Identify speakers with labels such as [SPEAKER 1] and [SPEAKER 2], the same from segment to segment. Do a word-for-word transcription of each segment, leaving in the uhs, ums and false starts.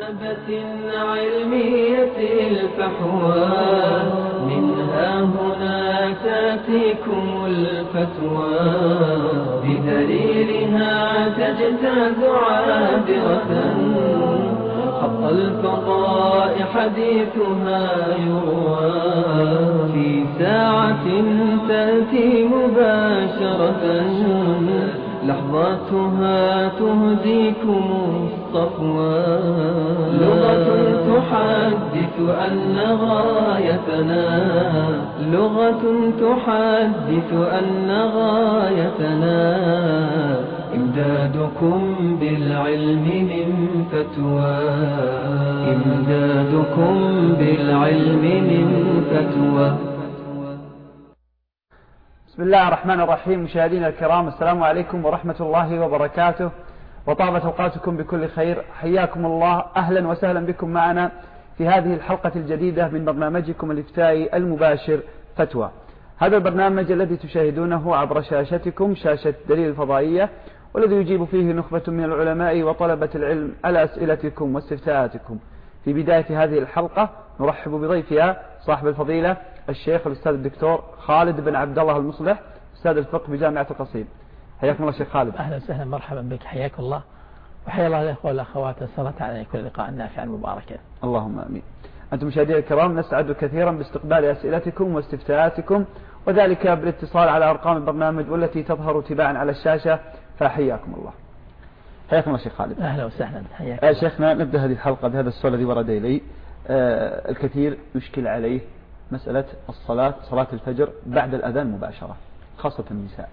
[SPEAKER 1] طلبة علمية الفحوى منها هنا تأتيكم الفتوى بدليلها تجتاز عابرة خط الفضاء حديثها يروى في ساعة تأتي مباشرة لحظاتها تهديكم الصفوى لغة تحدث أن غايتنا لغة تحدث أن غايتنا إمدادكم بالعلم من فتوى إمدادكم بالعلم من فتوى.
[SPEAKER 2] بسم الله الرحمن الرحيم. مشاهدينا الكرام، السلام عليكم ورحمة الله وبركاته، وطابت أوقاتكم بكل خير. حياكم الله، أهلا وسهلا بكم معنا في هذه الحلقة الجديدة من برنامجكم الإفتائي المباشر فتوى. هذا البرنامج الذي تشاهدونه عبر شاشتكم، شاشة دليل الفضائية، والذي يجيب فيه نخبة من العلماء وطلبة العلم على أسئلتكم واستفتاءاتكم. في بداية هذه الحلقة نرحب بضيفها صاحب الفضيلة الشيخ الأستاذ الدكتور خالد بن عبد الله المصلح، أستاذ الفقه بجامعة القصيم. حياكم الله شيخ خالد.
[SPEAKER 3] أهلا وسهلا، مرحبا بك، حياك الله وحيا الله الأخوة والأخوات، الصلاة على كل لقاء نافعا مباركا.
[SPEAKER 2] اللهم آمين. أنتم مشاهدينا الكرام، نسعد كثيرا باستقبال أسئلتكم واستفتاءاتكم، وذلك بالاتصال على أرقام البرنامج والتي تظهر تباعا على الشاشة، فحياكم الله. حياكم الله شيخ خالد.
[SPEAKER 3] أهلا وسهلا، حياك
[SPEAKER 2] الله. شيخنا، نبدأ هذه الحلقة بهذا السؤال الذي ورد إلي. آه الكثير يشكل عليه مسألة الصلاة، صلاة الفجر بعد الأذان مباشرة، خاصة النساء.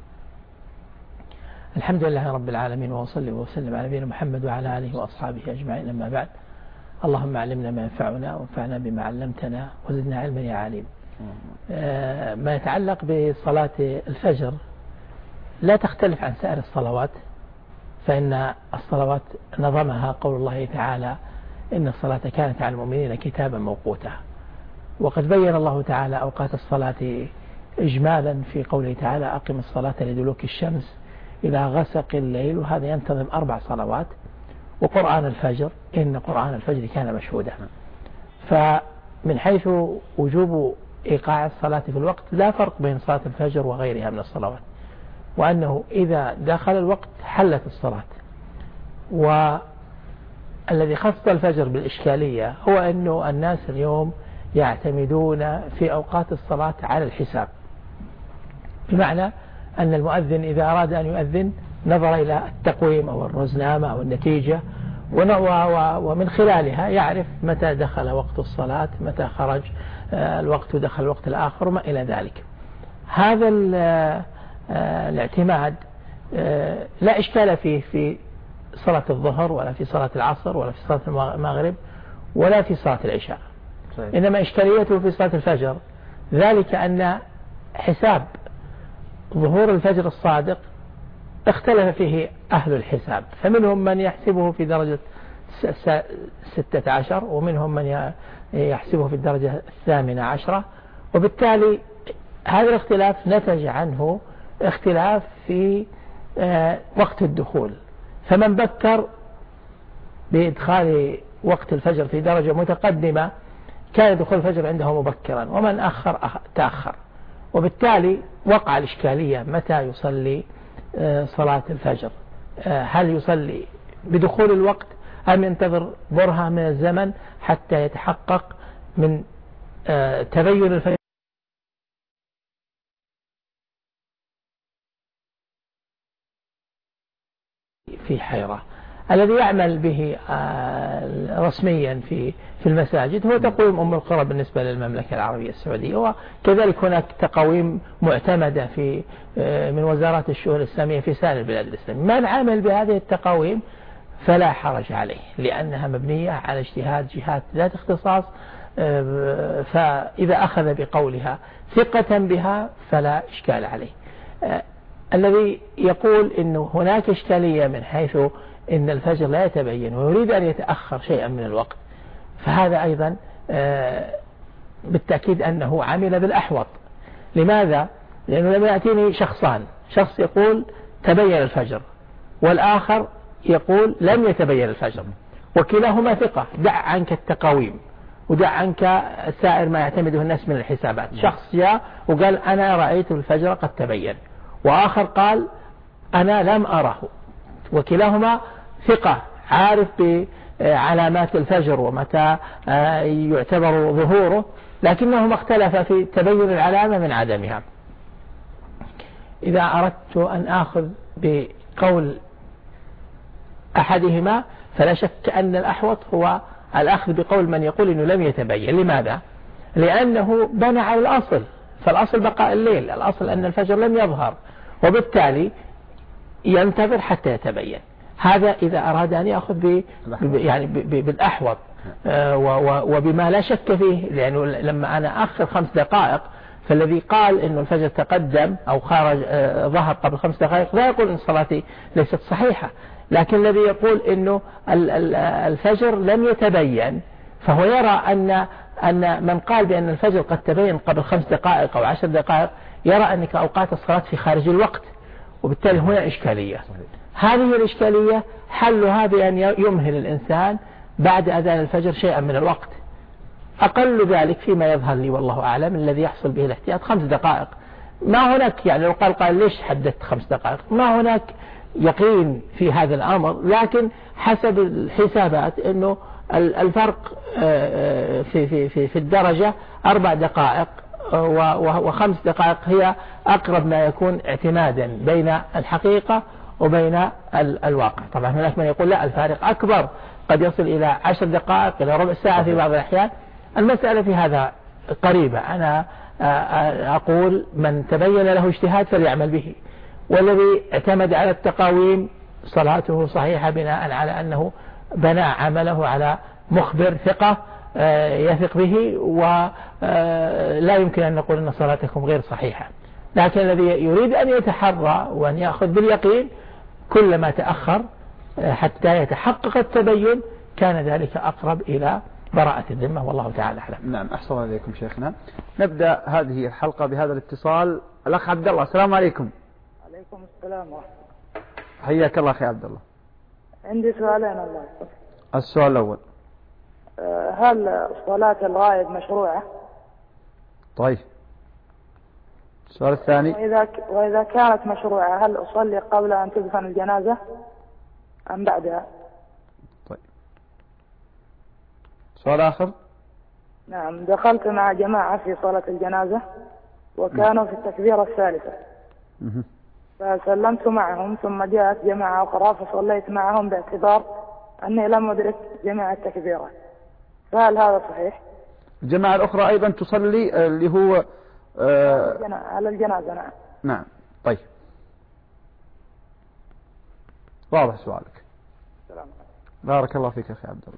[SPEAKER 3] الحمد لله رب العالمين، وأصلي وسلم على نبينا محمد وعلى آله وأصحابه أجمعين، أما بعد. اللهم علمنا ما ينفعنا وانفعنا بما علمتنا وزدنا علما يا عليم. آه ما يتعلق بصلاة الفجر لا تختلف عن سائر الصلوات، فإن الصلوات نظمها قول الله تعالى: إن الصلاة كانت على المؤمنين كتابا موقوتا. وقد بين الله تعالى أوقات الصلاة إجمالا في قوله تعالى: أقم الصلاة لدلوك الشمس إلى غسق الليل، وهذا ينتظم أربع صلوات. وقرآن الفجر، إن قرآن الفجر كان مشهودا. فمن حيث وجوب إيقاع الصلاة في الوقت لا فرق بين صلاة الفجر وغيرها من الصلوات، وأنه إذا دخل الوقت حلت الصلاة. والذي خص الفجر بالإشكالية هو أنه الناس اليوم يعتمدون في أوقات الصلاة على الحساب، بمعنى أن المؤذن إذا أراد أن يؤذن نظر إلى التقويم أو الرزنامة أو النتيجة، ومن خلالها يعرف متى دخل وقت الصلاة، متى خرج الوقت ودخل الوقت الآخر وما إلى ذلك. هذا الاعتماد لا إشكال فيه في صلاة الظهر ولا في صلاة العصر ولا في صلاة المغرب ولا في صلاة العشاء. إنما إشكاليته في صلاة الفجر، ذلك أن حساب ظهور الفجر الصادق اختلف فيه أهل الحساب، فمنهم من يحسبه في درجة ستة عشر، ومنهم من يحسبه في الدرجة الثامنة عشرة، وبالتالي هذا الاختلاف نتج عنه اختلاف في وقت الدخول. فمن بكر بإدخال وقت الفجر في درجة متقدمة كان دخول الفجر عنده مبكرا، ومن أخر تأخر، وبالتالي وقع الإشكالية متى يصلي صلاة الفجر. هل يصلي بدخول الوقت أم ينتظر برهة من الزمن حتى يتحقق من تبين الفجر في حيرة. الذي يعمل به رسميا في في المساجد هو تقويم أم القرى بالنسبة للمملكة العربية السعودية، وكذلك هناك تقويم معتمدة في من وزارات الشؤون الإسلامية في سائر البلاد الإسلامية. من عمل بهذه التقويم فلا حرج عليه، لأنها مبنية على اجتهاد جهات ذات اختصاص، فإذا أخذ بقولها ثقة بها فلا إشكال عليه. الذي يقول إنه هناك إشكالية من حيث إن الفجر لا يتبين ويريد أن يتأخر شيئا من الوقت، فهذا أيضا بالتأكيد أنه عمل بالأحوط. لماذا؟ لأنه لم يأتيني شخصان، شخص يقول تبين الفجر والآخر يقول لم يتبين الفجر، وكلاهما ثقة. دع عنك التقاويم ودع عنك سائر ما يعتمده الناس من الحسابات. شخص جاء وقال أنا رأيت الفجر قد تبين، وآخر قال أنا لم أره، وكلاهما ثقة عارف بعلامات الفجر ومتى يعتبر ظهوره، لكنهما اختلفا في تبين العلامة من عدمها. إذا أردت أن آخذ بقول أحدهما فلا شك أن الأحوط هو الأخذ بقول من يقول إنه لم يتبين. لماذا؟ لأنه بنى على الأصل، فالأصل بقاء الليل، الأصل أن الفجر لم يظهر، وبالتالي ينتظر حتى يتبين. هذا إذا أراد أن يأخذ ب يعني بالأحوط وبما لا شك فيه، لأنه لما أنا أخر خمس دقائق فالذي قال إنه الفجر تقدم أو خرج ظهر قبل خمس دقائق لا يقول إن صلاتي ليست صحيحة، لكن الذي يقول إنه الفجر لم يتبين فهو يرى أن أن من قال بأن الفجر قد تبين قبل خمس دقائق أو عشر دقائق يرى أنك أوقات الصلاة في خارج الوقت، وبالتالي هنا إشكالية. هذه الإشكالية حلها بأن يمهل الإنسان بعد أذان الفجر شيئا من الوقت، أقل ذلك فيما يظهر لي والله أعلم الذي يحصل به الاحتياط خمس دقائق. ما هناك يعني لو قال قال ليش حددت خمس دقائق، ما هناك يقين في هذا الأمر، لكن حسب الحسابات أنه الفرق في في في في الدرجة أربع دقائق وخمس دقائق هي أقرب ما يكون اعتمادا بين الحقيقة وبين الواقع. طبعا هناك من يقول لا الفارق أكبر، قد يصل إلى عشر دقائق إلى ربع ساعة في بعض الأحيان. المسألة في هذا قريبة، أنا أقول من تبين له اجتهاد فليعمل به، والذي اعتمد على التقاويم صلاته صحيحة بناء على أنه بنى عمله على مخبر ثقة يثق به، ولا يمكن أن نقول أن صلاتكم غير صحيحة. لكن الذي يريد أن يتحرى وأن يأخذ باليقين كلما تأخر حتى يتحقق التبين كان ذلك أقرب إلى براءة الذمة، والله تعالى أعلم.
[SPEAKER 2] نعم، أحسن عليكم شيخنا. نبدأ هذه الحلقة بهذا الاتصال. الأخ عبد الله، السلام عليكم.
[SPEAKER 4] عليكم السلام ورحمة الله.
[SPEAKER 2] حياك الله أخي عبد الله.
[SPEAKER 4] عندي سؤالين الله يحفظك.
[SPEAKER 2] السؤال الأول،
[SPEAKER 4] هل صلاة الغائب مشروعة؟
[SPEAKER 2] طيب. السؤال الثاني،
[SPEAKER 4] وإذا وإذا كانت مشروعة هل أصلي قبل أن تدفن الجنازة أم بعدها؟
[SPEAKER 2] طيب. سؤال آخر.
[SPEAKER 4] نعم، دخلت مع جماعة في صلاة الجنازة وكانوا في التكبيرة الثالثة، فسلمت معهم ثم جاءت جماعة أخرى فصليت معهم باعتبار أني لم أدرك جميع التكبيرة، فهل هذا صحيح؟
[SPEAKER 2] الجماعة الأخرى أيضا تصلي اللي هو آه
[SPEAKER 4] على الجنازة. نعم.
[SPEAKER 2] نعم. طيب، واضح سؤالك.
[SPEAKER 4] سلام.
[SPEAKER 2] بارك الله فيك أخي عبد الله.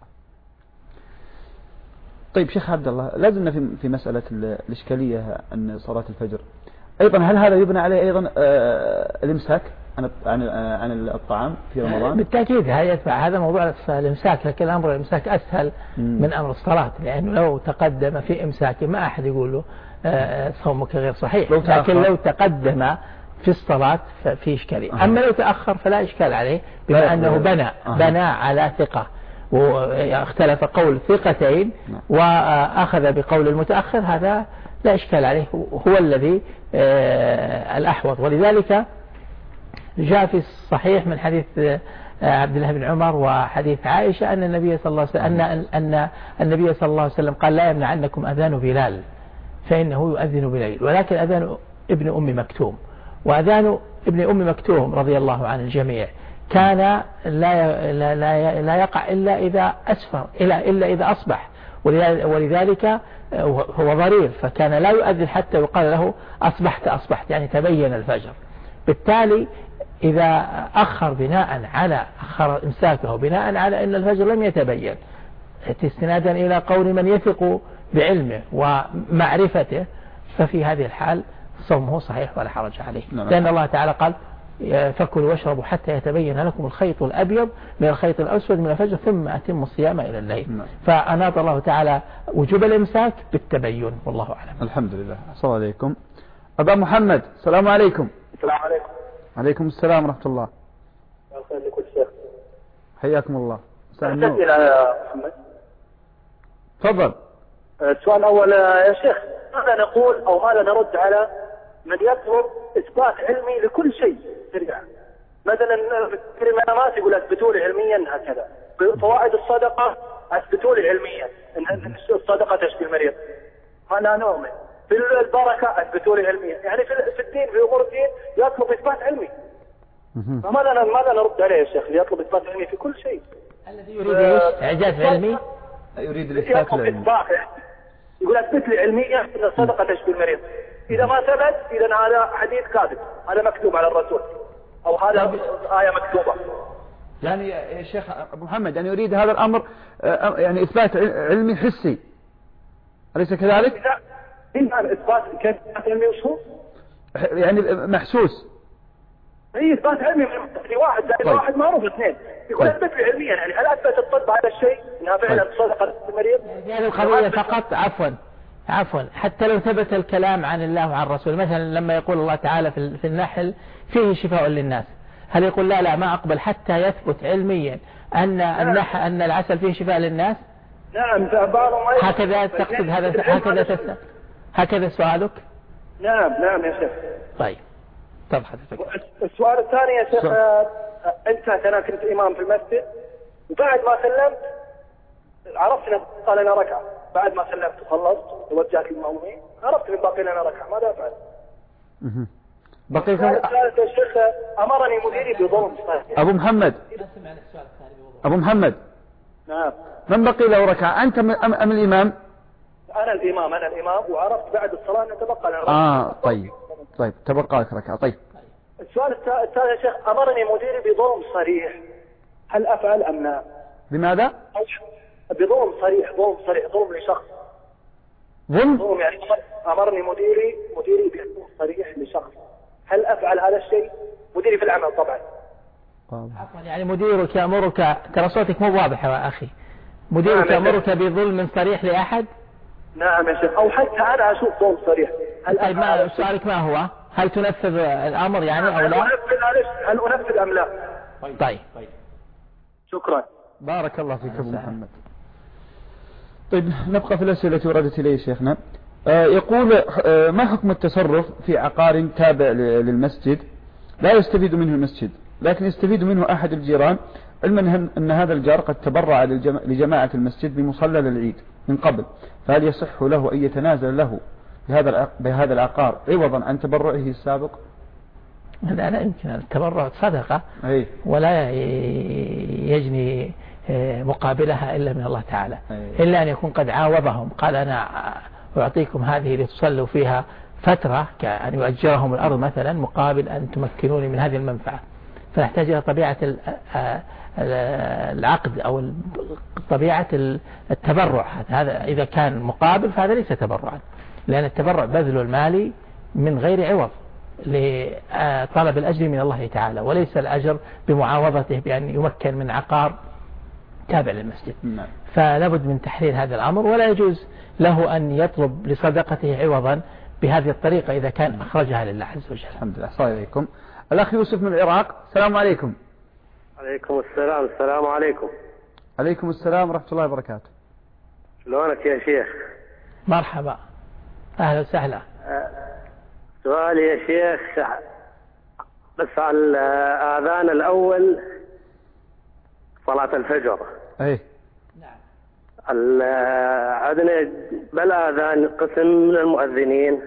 [SPEAKER 2] طيب شيخ عبد الله، لازلنا في في مسألة الإشكالية أن صلاة الفجر أيضا هل هذا يبنى عليه أيضا آه الإمساك عن عن عن الطعام في رمضان؟
[SPEAKER 3] بالتأكيد هذا موضوع الإمساك، لكن الأمر الإمساك أسهل مم. من أمر الصلاة، لأنه لو تقدم في إمساك ما أحد يقول له آه صومك غير صحيح، لو لكن لو تقدم في الصلاة ففي إشكالية. أه. أما لو تأخر فلا إشكال عليه بما أنه بنى أه. بنى على ثقة، واختلف قول ثقتين وأخذ بقول المتأخر، هذا لا إشكال عليه، هو الذي آه الأحوط. ولذلك جاء في الصحيح من حديث عبد الله بن عمر وحديث عائشة أن النبي صلى الله عليه وسلم أن أن النبي صلى الله عليه وسلم قال لا يمنعنكم أذان بلال فإنه يؤذن بليل، ولكن أذان ابن أم مكتوم، وأذان ابن أم مكتوم رضي الله عن الجميع كان لا لا لا, لا يقع إلا إذا أسفر إلا إلا إذا أصبح، ولذلك هو ضرير، فكان لا يؤذن حتى يقال له أصبحت أصبحت يعني تبين الفجر. بالتالي إذا أخر بناء على أخر إمساكه بناء على أن الفجر لم يتبين استنادا إلى قول من يثق بعلمه ومعرفته، ففي هذه الحال صومه صحيح ولا حرج عليه، لأن الله تعالى قال فكلوا واشربوا حتى يتبين لكم الخيط الأبيض من الخيط الأسود من الفجر ثم أتموا الصيام إلى الليل. فأناط الله تعالى وجوب الإمساك بالتبين، والله أعلم.
[SPEAKER 2] الحمد لله. السلام عليكم. أبا محمد، السلام عليكم.
[SPEAKER 5] السلام عليكم.
[SPEAKER 2] عليكم السلام ورحمة الله.
[SPEAKER 5] الله يخليك الشيخ.
[SPEAKER 2] حياكم الله. أسئلة
[SPEAKER 5] يا محمد.
[SPEAKER 2] تفضل.
[SPEAKER 5] السؤال الأول يا شيخ، ماذا نقول أو ماذا نرد على من يطلب إثبات علمي لكل شيء سريع؟ مثلا في المنامات يقول اثبتوا لي علميا هكذا، فوائد الصدقة اثبتوا لي علميا ان الصدقة تشفي المريض، فأنا نؤمن. في البركة اثبتوا لي علميا، يعني في الدين في أمور الدين يطلب إثبات علمي. فماذا ماذا نرد عليه يا شيخ اللي يطلب إثبات علمي في كل شيء؟
[SPEAKER 3] الذي يريد ايش؟ إعجاز علمي؟
[SPEAKER 2] يريد الإثبات العلمي.
[SPEAKER 5] يقول اثبت لي علميا ان الصدقة تشفي المريض. إذا ما ثبت إذا هذا حديث كاذب، هذا مكتوب على الرسول أو هذا آية مكتوبة.
[SPEAKER 2] يعني يا شيخ أبو محمد يعني يريد هذا الأمر يعني إثبات علمي حسي، أليس كذلك؟
[SPEAKER 5] إذا إثبات كيف علمي وشو؟
[SPEAKER 2] يعني محسوس.
[SPEAKER 5] هي إثبات علمي من واحد زائد طيب. واحد معروف اثنين. يقول اثبت لي علميا، يعني هل أثبت الطب هذا الشيء أنها فعلا طيب. صدقة المريض؟
[SPEAKER 3] في هذه القضية فقط عفوا عفوا حتى لو ثبت الكلام عن الله وعن الرسول، مثلا لما يقول الله تعالى في النحل فيه شفاء للناس، هل يقول لا لا ما أقبل حتى يثبت علميا أن النحل أن العسل فيه شفاء للناس؟
[SPEAKER 5] نعم.
[SPEAKER 3] هكذا تقصد هذا هكذا تسأل هكذا سؤالك؟
[SPEAKER 5] نعم نعم يا شيخ.
[SPEAKER 3] طيب طب حضرتك.
[SPEAKER 5] السؤال الثاني يا شيخ، أنت أنا كنت إمام في المسجد وبعد ما سلمت عرفت أن قال لنا ركعة، بعد ما سلمت وخلصت توجهت للمأمومين عرفت أن باقي لنا ركعة، ماذا أفعل؟
[SPEAKER 2] بقي
[SPEAKER 5] الثالث يا شيخ، أمرني مديري بظلم.
[SPEAKER 2] أبو محمد أبو محمد
[SPEAKER 5] نعم.
[SPEAKER 2] من بقي له ركعة، أنت أم, أم الإمام؟
[SPEAKER 5] أنا الإمام أنا الإمام وعرفت بعد الصلاة أن تبقى لنا ركعة.
[SPEAKER 2] آه طيب طيب تبقى لك ركعة. طيب
[SPEAKER 5] السؤال الثالث يا شيخ، أمرني مديري بظلم صريح، هل أفعل أم لا؟
[SPEAKER 2] بماذا؟
[SPEAKER 5] بظلم صريح، ظلم صريح، ظلم لشخص.
[SPEAKER 2] ظلم؟
[SPEAKER 5] ظلم يعني أمرني مديري مديري بظلم صريح لشخص، هل أفعل هذا الشيء؟ مديري في العمل طبعا.
[SPEAKER 3] عفوا يعني مديرك يأمرك، ترى صوتك مو واضح يا أخي، مديرك
[SPEAKER 5] نعم
[SPEAKER 3] يأمرك بظلم صريح لأحد؟
[SPEAKER 5] نعم يا شيخ، أو حتى أنا أشوف ظلم صريح. هل
[SPEAKER 3] طيب ما سؤالك ما هو؟ هل تنفذ الأمر يعني أو لا؟
[SPEAKER 5] هل أنفذ أم لا؟
[SPEAKER 3] طيب
[SPEAKER 5] شكرا.
[SPEAKER 2] بارك الله فيك أبو محمد. طيب نبقى في الأسئلة التي وردت إليه شيخنا. آه يقول آه ما حكم التصرف في عقار تابع للمسجد لا يستفيد منه المسجد لكن يستفيد منه أحد الجيران، علما أن هذا الجار قد تبرع لجماعة المسجد بمصلى للعيد من قبل، فهل يصح له أن يتنازل له بهذا بهذا العقار عوضا عن تبرعه السابق؟
[SPEAKER 3] لا لا يمكن، التبرع صدقة
[SPEAKER 2] أي.
[SPEAKER 3] ولا يجني مقابلها إلا من الله تعالى، أي. إلا أن يكون قد عاوضهم، قال أنا أعطيكم هذه لتصلوا فيها فترة، كأن يؤجرهم الأرض مثلا مقابل أن تمكنوني من هذه المنفعة، فنحتاج إلى طبيعة العقد أو طبيعة التبرع. هذا إذا كان مقابل فهذا ليس تبرعا، لأن التبرع بذل المال من غير عوض لطلب الأجر من الله تعالى، وليس الأجر بمعاوضته بأن يمكن من عقار تابع للمسجد. فلابد من تحرير هذا الأمر، ولا يجوز له أن يطلب لصدقته عوضا بهذه الطريقة إذا كان أخرجها لله عز وجل.
[SPEAKER 2] الحمد لله. السلام عليكم. الأخ يوسف من العراق. السلام عليكم.
[SPEAKER 6] عليكم السلام. السلام عليكم.
[SPEAKER 2] عليكم السلام ورحمة الله وبركاته.
[SPEAKER 6] شلونك يا شيخ؟
[SPEAKER 3] مرحبا أهلا وسهلا.
[SPEAKER 6] سؤالي يا شيخ بس على الآذان الأول صلاة الفجر.
[SPEAKER 2] أي
[SPEAKER 3] نعم.
[SPEAKER 6] عندنا بالآذان قسم من المؤذنين،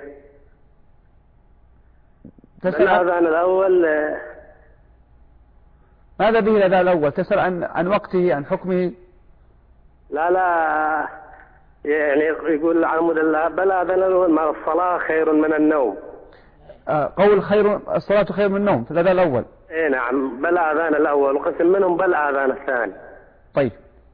[SPEAKER 6] الأذان الأول
[SPEAKER 2] ماذا به الأذان الأول؟ تسأل عن عن وقته عن حكمه؟
[SPEAKER 6] لا لا يعني يقول عمود الله بالأذان الأول ما الصلاة خير من النوم.
[SPEAKER 2] آه قول خير الصلاة خير من النوم في الأذان الأول.
[SPEAKER 6] إيه نعم بالأذان الأول، وقسم منهم بالأذان الثاني.
[SPEAKER 2] طيب.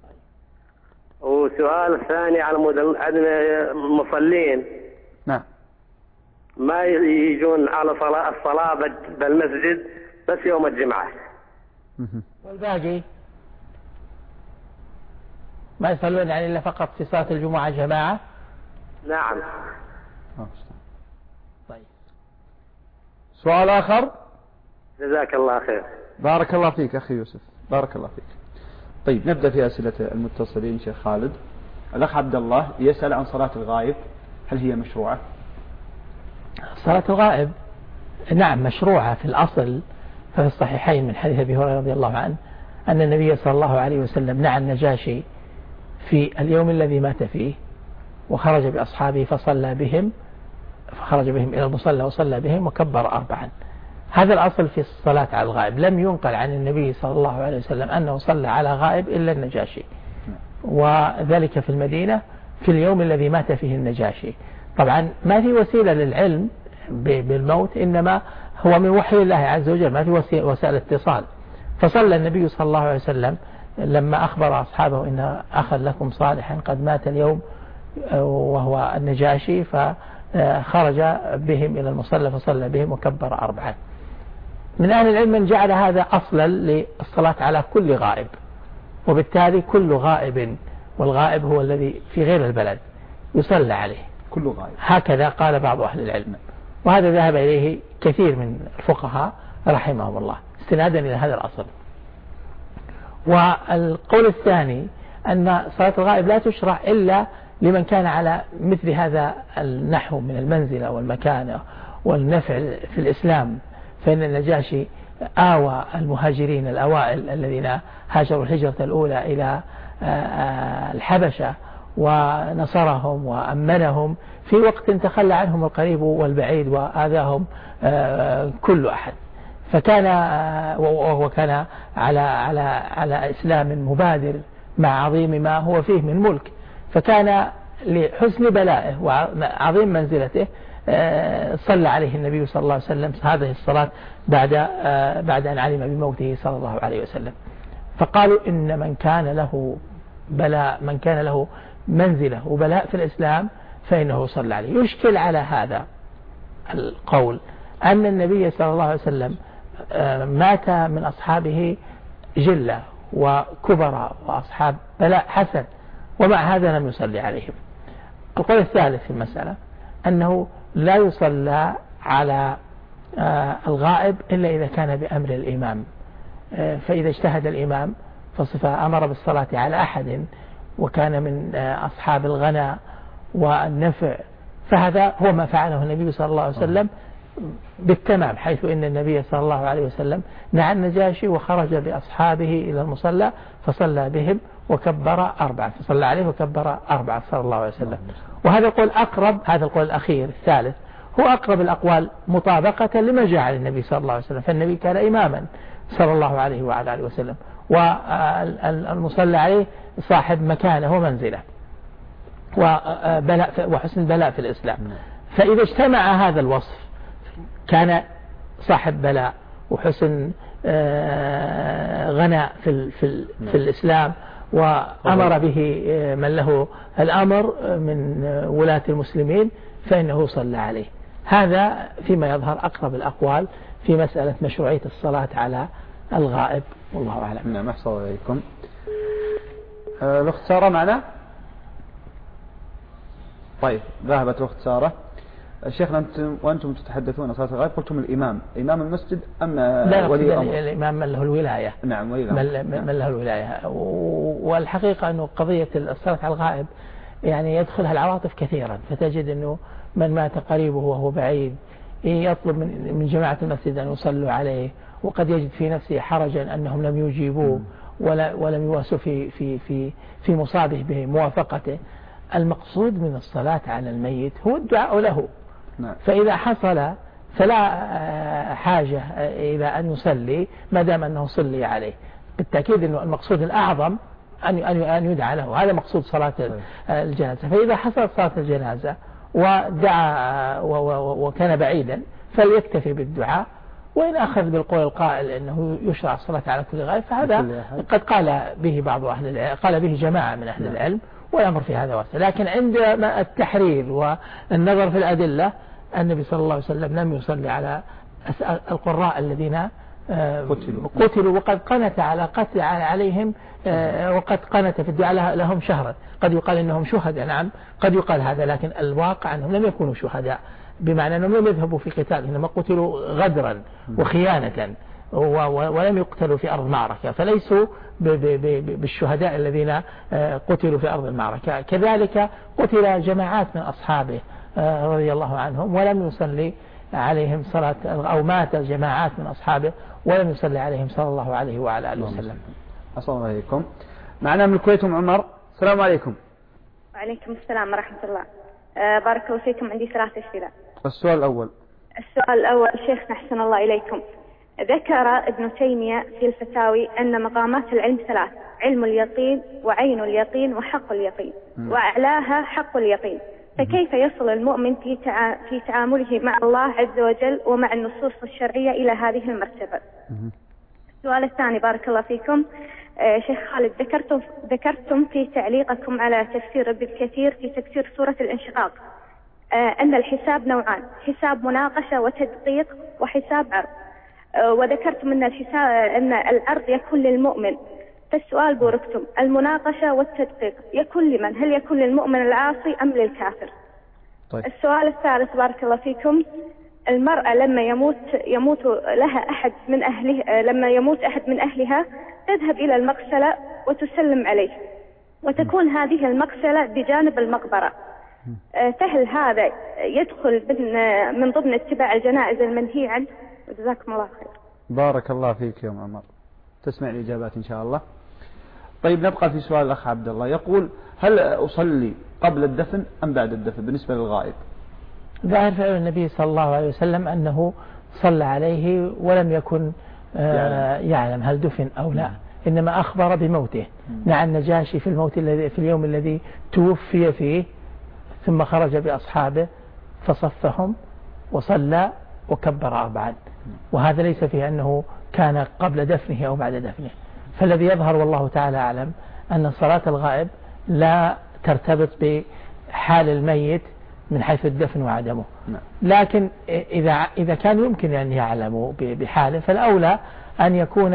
[SPEAKER 6] وسؤال الثاني على مود عندنا مصلين
[SPEAKER 2] نعم
[SPEAKER 6] ما يجون على صلاة الصلاة بالمسجد بس يوم الجمعة،
[SPEAKER 3] والباقي ما يصلون يعني إلا فقط في صلاة الجمعة جماعة.
[SPEAKER 6] نعم.
[SPEAKER 3] طيب
[SPEAKER 2] سؤال آخر.
[SPEAKER 6] جزاك الله خير.
[SPEAKER 2] بارك الله فيك أخي يوسف، بارك الله فيك. طيب نبدأ في أسئلة المتصلين. شيخ خالد، الأخ عبد الله يسأل عن صلاة الغائب، هل هي مشروعة؟
[SPEAKER 3] صلاة الغائب نعم مشروعة في الأصل، ففي الصحيحين من حديث أبي هريرة رضي الله عنه أن النبي صلى الله عليه وسلم نعى النجاشي في اليوم الذي مات فيه، وخرج بأصحابه فصلى بهم، فخرج بهم إلى المصلى وصلى بهم وكبر أربعا. هذا الأصل في الصلاة على الغائب. لم ينقل عن النبي صلى الله عليه وسلم أنه صلى على غائب إلا النجاشي، وذلك في المدينة في اليوم الذي مات فيه النجاشي. طبعا ما في وسيلة للعلم بالموت، إنما هو من وحي الله عز وجل، ما في وسائل اتصال. فصلى النبي صلى الله عليه وسلم لما أخبر أصحابه إن أخا لكم صالحا قد مات اليوم وهو النجاشي، فخرج بهم إلى المصلى فصلى بهم وكبر أربعا. من أهل العلم من جعل هذا أصلا للصلاة على كل غائب، وبالتالي كل غائب، والغائب هو الذي في غير البلد، يصلى عليه
[SPEAKER 2] كل غائب، هكذا
[SPEAKER 3] قال بعض أهل العلم، وهذا ذهب إليه كثير من الفقهاء رحمهم الله استنادا إلى هذا الأصل. والقول الثاني أن صلاة الغائب لا تشرع إلا لمن كان على مثل هذا النحو من المنزلة والمكانة والنفع في الإسلام، فإن النجاشي آوى المهاجرين الأوائل الذين هاجروا الهجرة الأولى إلى الحبشة ونصرهم وأمنهم في وقت تخلى عنهم القريب والبعيد وآذاهم كل أحد، فكان وهو كان على على على إسلام مبادر مع عظيم ما هو فيه من ملك، فكان لحسن بلائه وعظيم منزلته صلى عليه النبي صلى الله عليه وسلم هذه الصلاة بعد بعد أن علم بموته صلى الله عليه وسلم. فقالوا إن من كان له بلاء، من كان له منزلة وبلاء في الإسلام فإنه صلى عليه. يشكل على هذا القول أن النبي صلى الله عليه وسلم مات من أصحابه جلة وكبراء وأصحاب بلاء حسن، ومع هذا لم يصلي عليهم. القول الثالث في المسألة أنه لا يصلى على الغائب إلا إذا كان بأمر الإمام، فإذا اجتهد الإمام فصفة أمر بالصلاة على أحد وكان من أصحاب الغنى والنفع، فهذا هو ما فعله النبي صلى الله عليه وسلم بالتمام، حيث إن النبي صلى الله عليه وسلم نعى النجاشي وخرج بأصحابه إلى المصلى فصلى بهم وكبر أربعة، فصلى عليه وكبر أربعة صلى الله عليه وسلم. وهذا القول أقرب، هذا القول الأخير الثالث هو أقرب الأقوال مطابقة لما جاء عن النبي صلى الله عليه وسلم، فالنبي كان إماما صلى الله عليه وعلى آله وسلم، والمصلى عليه صاحب مكانه ومنزله وبلاء وحسن بلاء في الإسلام. فإذا اجتمع هذا الوصف كان صاحب بلاء وحسن غنى في في في الإسلام، وأمر به من له الأمر من ولاة المسلمين فإنه صلى عليه. هذا فيما يظهر أقرب الأقوال في مسألة مشروعية الصلاة على الغائب، والله أعلم.
[SPEAKER 2] نعم، أحسن عليكم. الأخت سارة معنا؟ طيب، ذهبت الأخت سارة. شيخنا أنتم وأنتم تتحدثون صلاة الغائب قلتم الإمام إمام المسجد أم ولي الأمر؟
[SPEAKER 3] الإمام من له الولاية.
[SPEAKER 2] نعم، ولي الأمر
[SPEAKER 3] من له الولاية. والحقيقة أنه قضية الصلاة على الغائب يعني يدخلها العواطف كثيرا، فتجد أنه من مات قريبه وهو بعيد يطلب من جماعة المسجد أن يصلوا عليه، وقد يجد في نفسه حرجا أنهم لم يجيبوه ولا ولم يواسوا في في في في مصابه بموافقته. المقصود من الصلاة على الميت هو الدعاء له، فإذا حصل فلا حاجة إلى أن يصلي ما دام أنه صلي عليه. بالتأكيد أنه المقصود الأعظم أن أن يدعى له، هذا مقصود صلاة الجنازة. فإذا حصلت صلاة الجنازة ودعا وكان بعيدا فليكتفي بالدعاء، وإن أخذ بالقول القائل أنه يشرع الصلاة على كل غائب فهذا قد قال به بعض أهل العلم، قال به جماعة من أهل العلم، والأمر في هذا واسع. لكن عند التحرير والنظر في الأدلة النبي صلى الله عليه وسلم لم يصلي على القراء الذين قتلوا, قتلوا وقد قنت على قتل عليهم، وقد قنت في الدعاء لهم شهرا. قد يقال إنهم شهداء، نعم قد يقال هذا، لكن الواقع أنهم لم يكونوا شهداء، بمعنى أنهم لم يذهبوا في قتال، إنما قتلوا غدرا وخيانة ولم يقتلوا في أرض المعركة، فليسوا بالشهداء الذين قتلوا في أرض المعركة. كذلك قتل جماعات من أصحابه رضي الله عنهم ولم يصلي عليهم صلاة، أو مات جماعات من أصحابه ولم يصلي عليهم صلى الله عليه وعلى آله وسلم.
[SPEAKER 2] السلام عليكم. معنا من الكويت أم عمر. السلام عليكم.
[SPEAKER 7] وعليكم السلام ورحمة الله. أه بارك الله فيكم. عندي ثلاثة أسئلة.
[SPEAKER 2] السؤال الأول.
[SPEAKER 7] السؤال الأول شيخنا أحسن الله إليكم، ذكر ابن تيمية في الفتاوي أن مقامات العلم ثلاث: علم اليقين وعين اليقين وحق اليقين، وأعلاها حق اليقين، فكيف يصل المؤمن في تع... في تعامله مع الله عز وجل ومع النصوص الشرعية إلى هذه المرتبة؟ السؤال الثاني بارك الله فيكم، آه شيخ خالد، ذكرتم ذكرتم في تعليقكم على تفسير ابن كثير في تفسير سورة الانشقاق آه أن الحساب نوعان: حساب مناقشة وتدقيق وحساب عرض، آه وذكرتم أن الحساب أن العرض يكون للمؤمن. فالسؤال بوركتم، المناقشة والتدقيق يكون لمن؟ هل يكون للمؤمن العاصي أم للكافر؟
[SPEAKER 2] طيب.
[SPEAKER 7] السؤال الثالث بارك الله فيكم، المرأة لما يموت يموت لها أحد من أهله لما يموت أحد من أهلها تذهب إلى المغسلة وتسلم عليه، وتكون هذه المغسلة بجانب المقبرة، فهل هذا يدخل من من ضمن اتباع الجنائز المنهي عنه؟ جزاكم الله خير.
[SPEAKER 2] بارك الله فيك يا أم عمر، تسمع الإجابات إن شاء الله. طيب نبقى في سؤال الأخ عبد الله، يقول: هل أصلي قبل الدفن أم بعد الدفن بالنسبة للغائب؟
[SPEAKER 3] ظاهر فعل النبي صلى الله عليه وسلم أنه صلى عليه ولم يكن آه يعلم هل دفن أو لا، إنما أخبر بموته. مع النجاشي في الموت الذي في اليوم الذي توفي فيه، ثم خرج بأصحابه فصفهم وصلى وكبر أربعا، وهذا ليس فيه أنه كان قبل دفنه أو بعد دفنه. فالذي يظهر والله تعالى أعلم أن صلاة الغائب لا ترتبط بحال الميت من حيث الدفن وعدمه، لكن إذا إذا كان يمكن أن يعلموا بحاله فالأولى أن يكون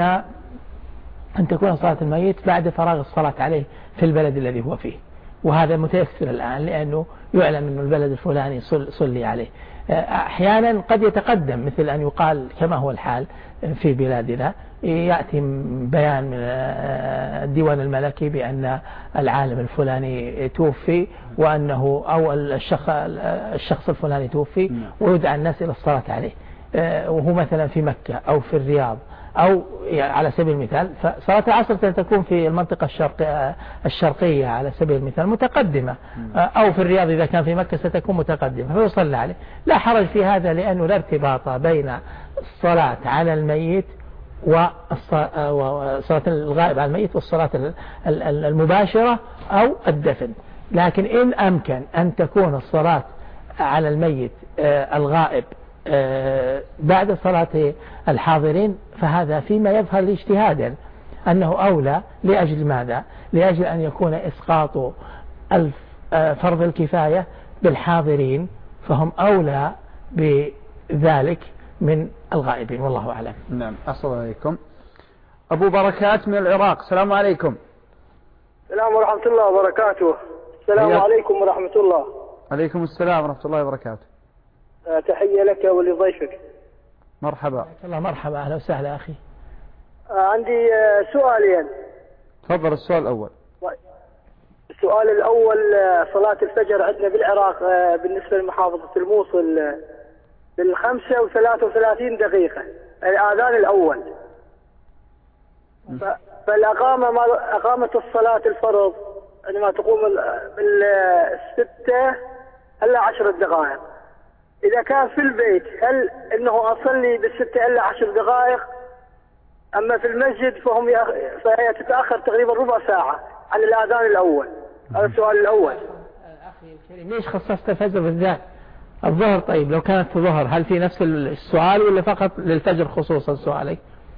[SPEAKER 3] أن تكون صلاة الميت بعد فراغ الصلاة عليه في البلد الذي هو فيه، وهذا متيسر الآن لأنه يعلم أن البلد الفلاني صلي عليه. أحيانا قد يتقدم، مثل أن يقال كما هو الحال في بلادنا، يأتي بيان من الديوان الملكي بأن العالم الفلاني توفي وأنه أو الشخص الشخص الفلاني توفي، ويدعى الناس إلى الصلاة عليه، وهو مثلا في مكة أو في الرياض أو على سبيل المثال. فصلاة العصر تكون في المنطقة الشرقية, الشرقية على سبيل المثال متقدمة، أو في الرياض إذا كان في مكة ستكون متقدمة، فيصلى عليه. لا حرج في هذا، لأنه لا ارتباط بين الصلاة على الميت وصلاة الغائب على الميت والصلاة المباشرة أو الدفن. لكن إن أمكن أن تكون الصلاة على الميت الغائب بعد صلاة الحاضرين، فهذا فيما يظهر لي اجتهادا أنه أولى. لأجل ماذا؟ لأجل أن يكون إسقاط فرض الكفاية بالحاضرين، فهم أولى بذلك من الغائبين، والله أعلم.
[SPEAKER 2] نعم. السلام عليكم. أبو بركات من العراق. السلام عليكم.
[SPEAKER 5] السلام ورحمة الله وبركاته. السلام عليكم ورحمة الله.
[SPEAKER 2] عليكم السلام ورحمة الله وبركاته.
[SPEAKER 5] تحية لك ولضيفك.
[SPEAKER 2] مرحبا.
[SPEAKER 3] الله مرحبا، أهلا وسهلا أخي.
[SPEAKER 5] عندي سؤالين.
[SPEAKER 2] تفضل. السؤال الأول.
[SPEAKER 5] السؤال الأول، صلاة الفجر عندنا بالعراق بالنسبة لمحافظة الموصل بالخمسة وثلاثة وثلاثين دقيقة الآذان الأول، فالأقامة ما أقامة الصلاة الفرض عندما تقوم بالستة إلا عشر دقائق. إذا كان في البيت هل إنه أصلي بالستة إلا عشر دقائق؟ أما في المسجد فهم يأخ... فهي تتأخر تقريبا ربع ساعة عن الآذان الأول. هذا السؤال الأول.
[SPEAKER 3] أخي الكريم، ليش خصصت الفجر بالذات؟ الظهر طيب لو كانت في الظهر هل في نفس السؤال ولا فقط للفجر خصوصا سؤالي؟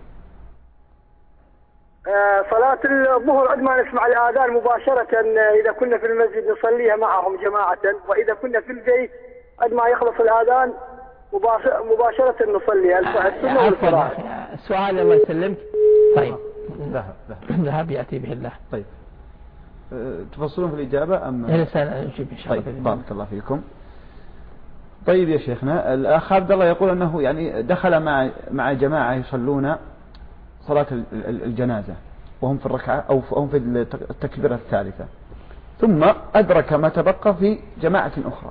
[SPEAKER 5] آه صلاة الظهر عندما نسمع الآذان مباشرة، إذا كنا في المسجد نصليها معهم جماعة، وإذا كنا في البيت عندما يخلص الآذان مباشرة نصليها السنة والفرائض.
[SPEAKER 3] السؤال الله يسلمك. طيب
[SPEAKER 2] ذهب
[SPEAKER 3] ذهب يأتي به الله.
[SPEAKER 2] طيب أه تفصلون في الإجابة أم؟
[SPEAKER 3] لسه نجيب إن شاء الله.
[SPEAKER 2] طيب بارك الله فيكم. طيب يا شيخنا، الأخ عبد الله يقول أنه يعني دخل مع مع جماعة يصلون صلاة الجنازة وهم في الركعة أو هم في التكبيرة الثالثة، ثم أدرك ما تبقى في جماعة أخرى،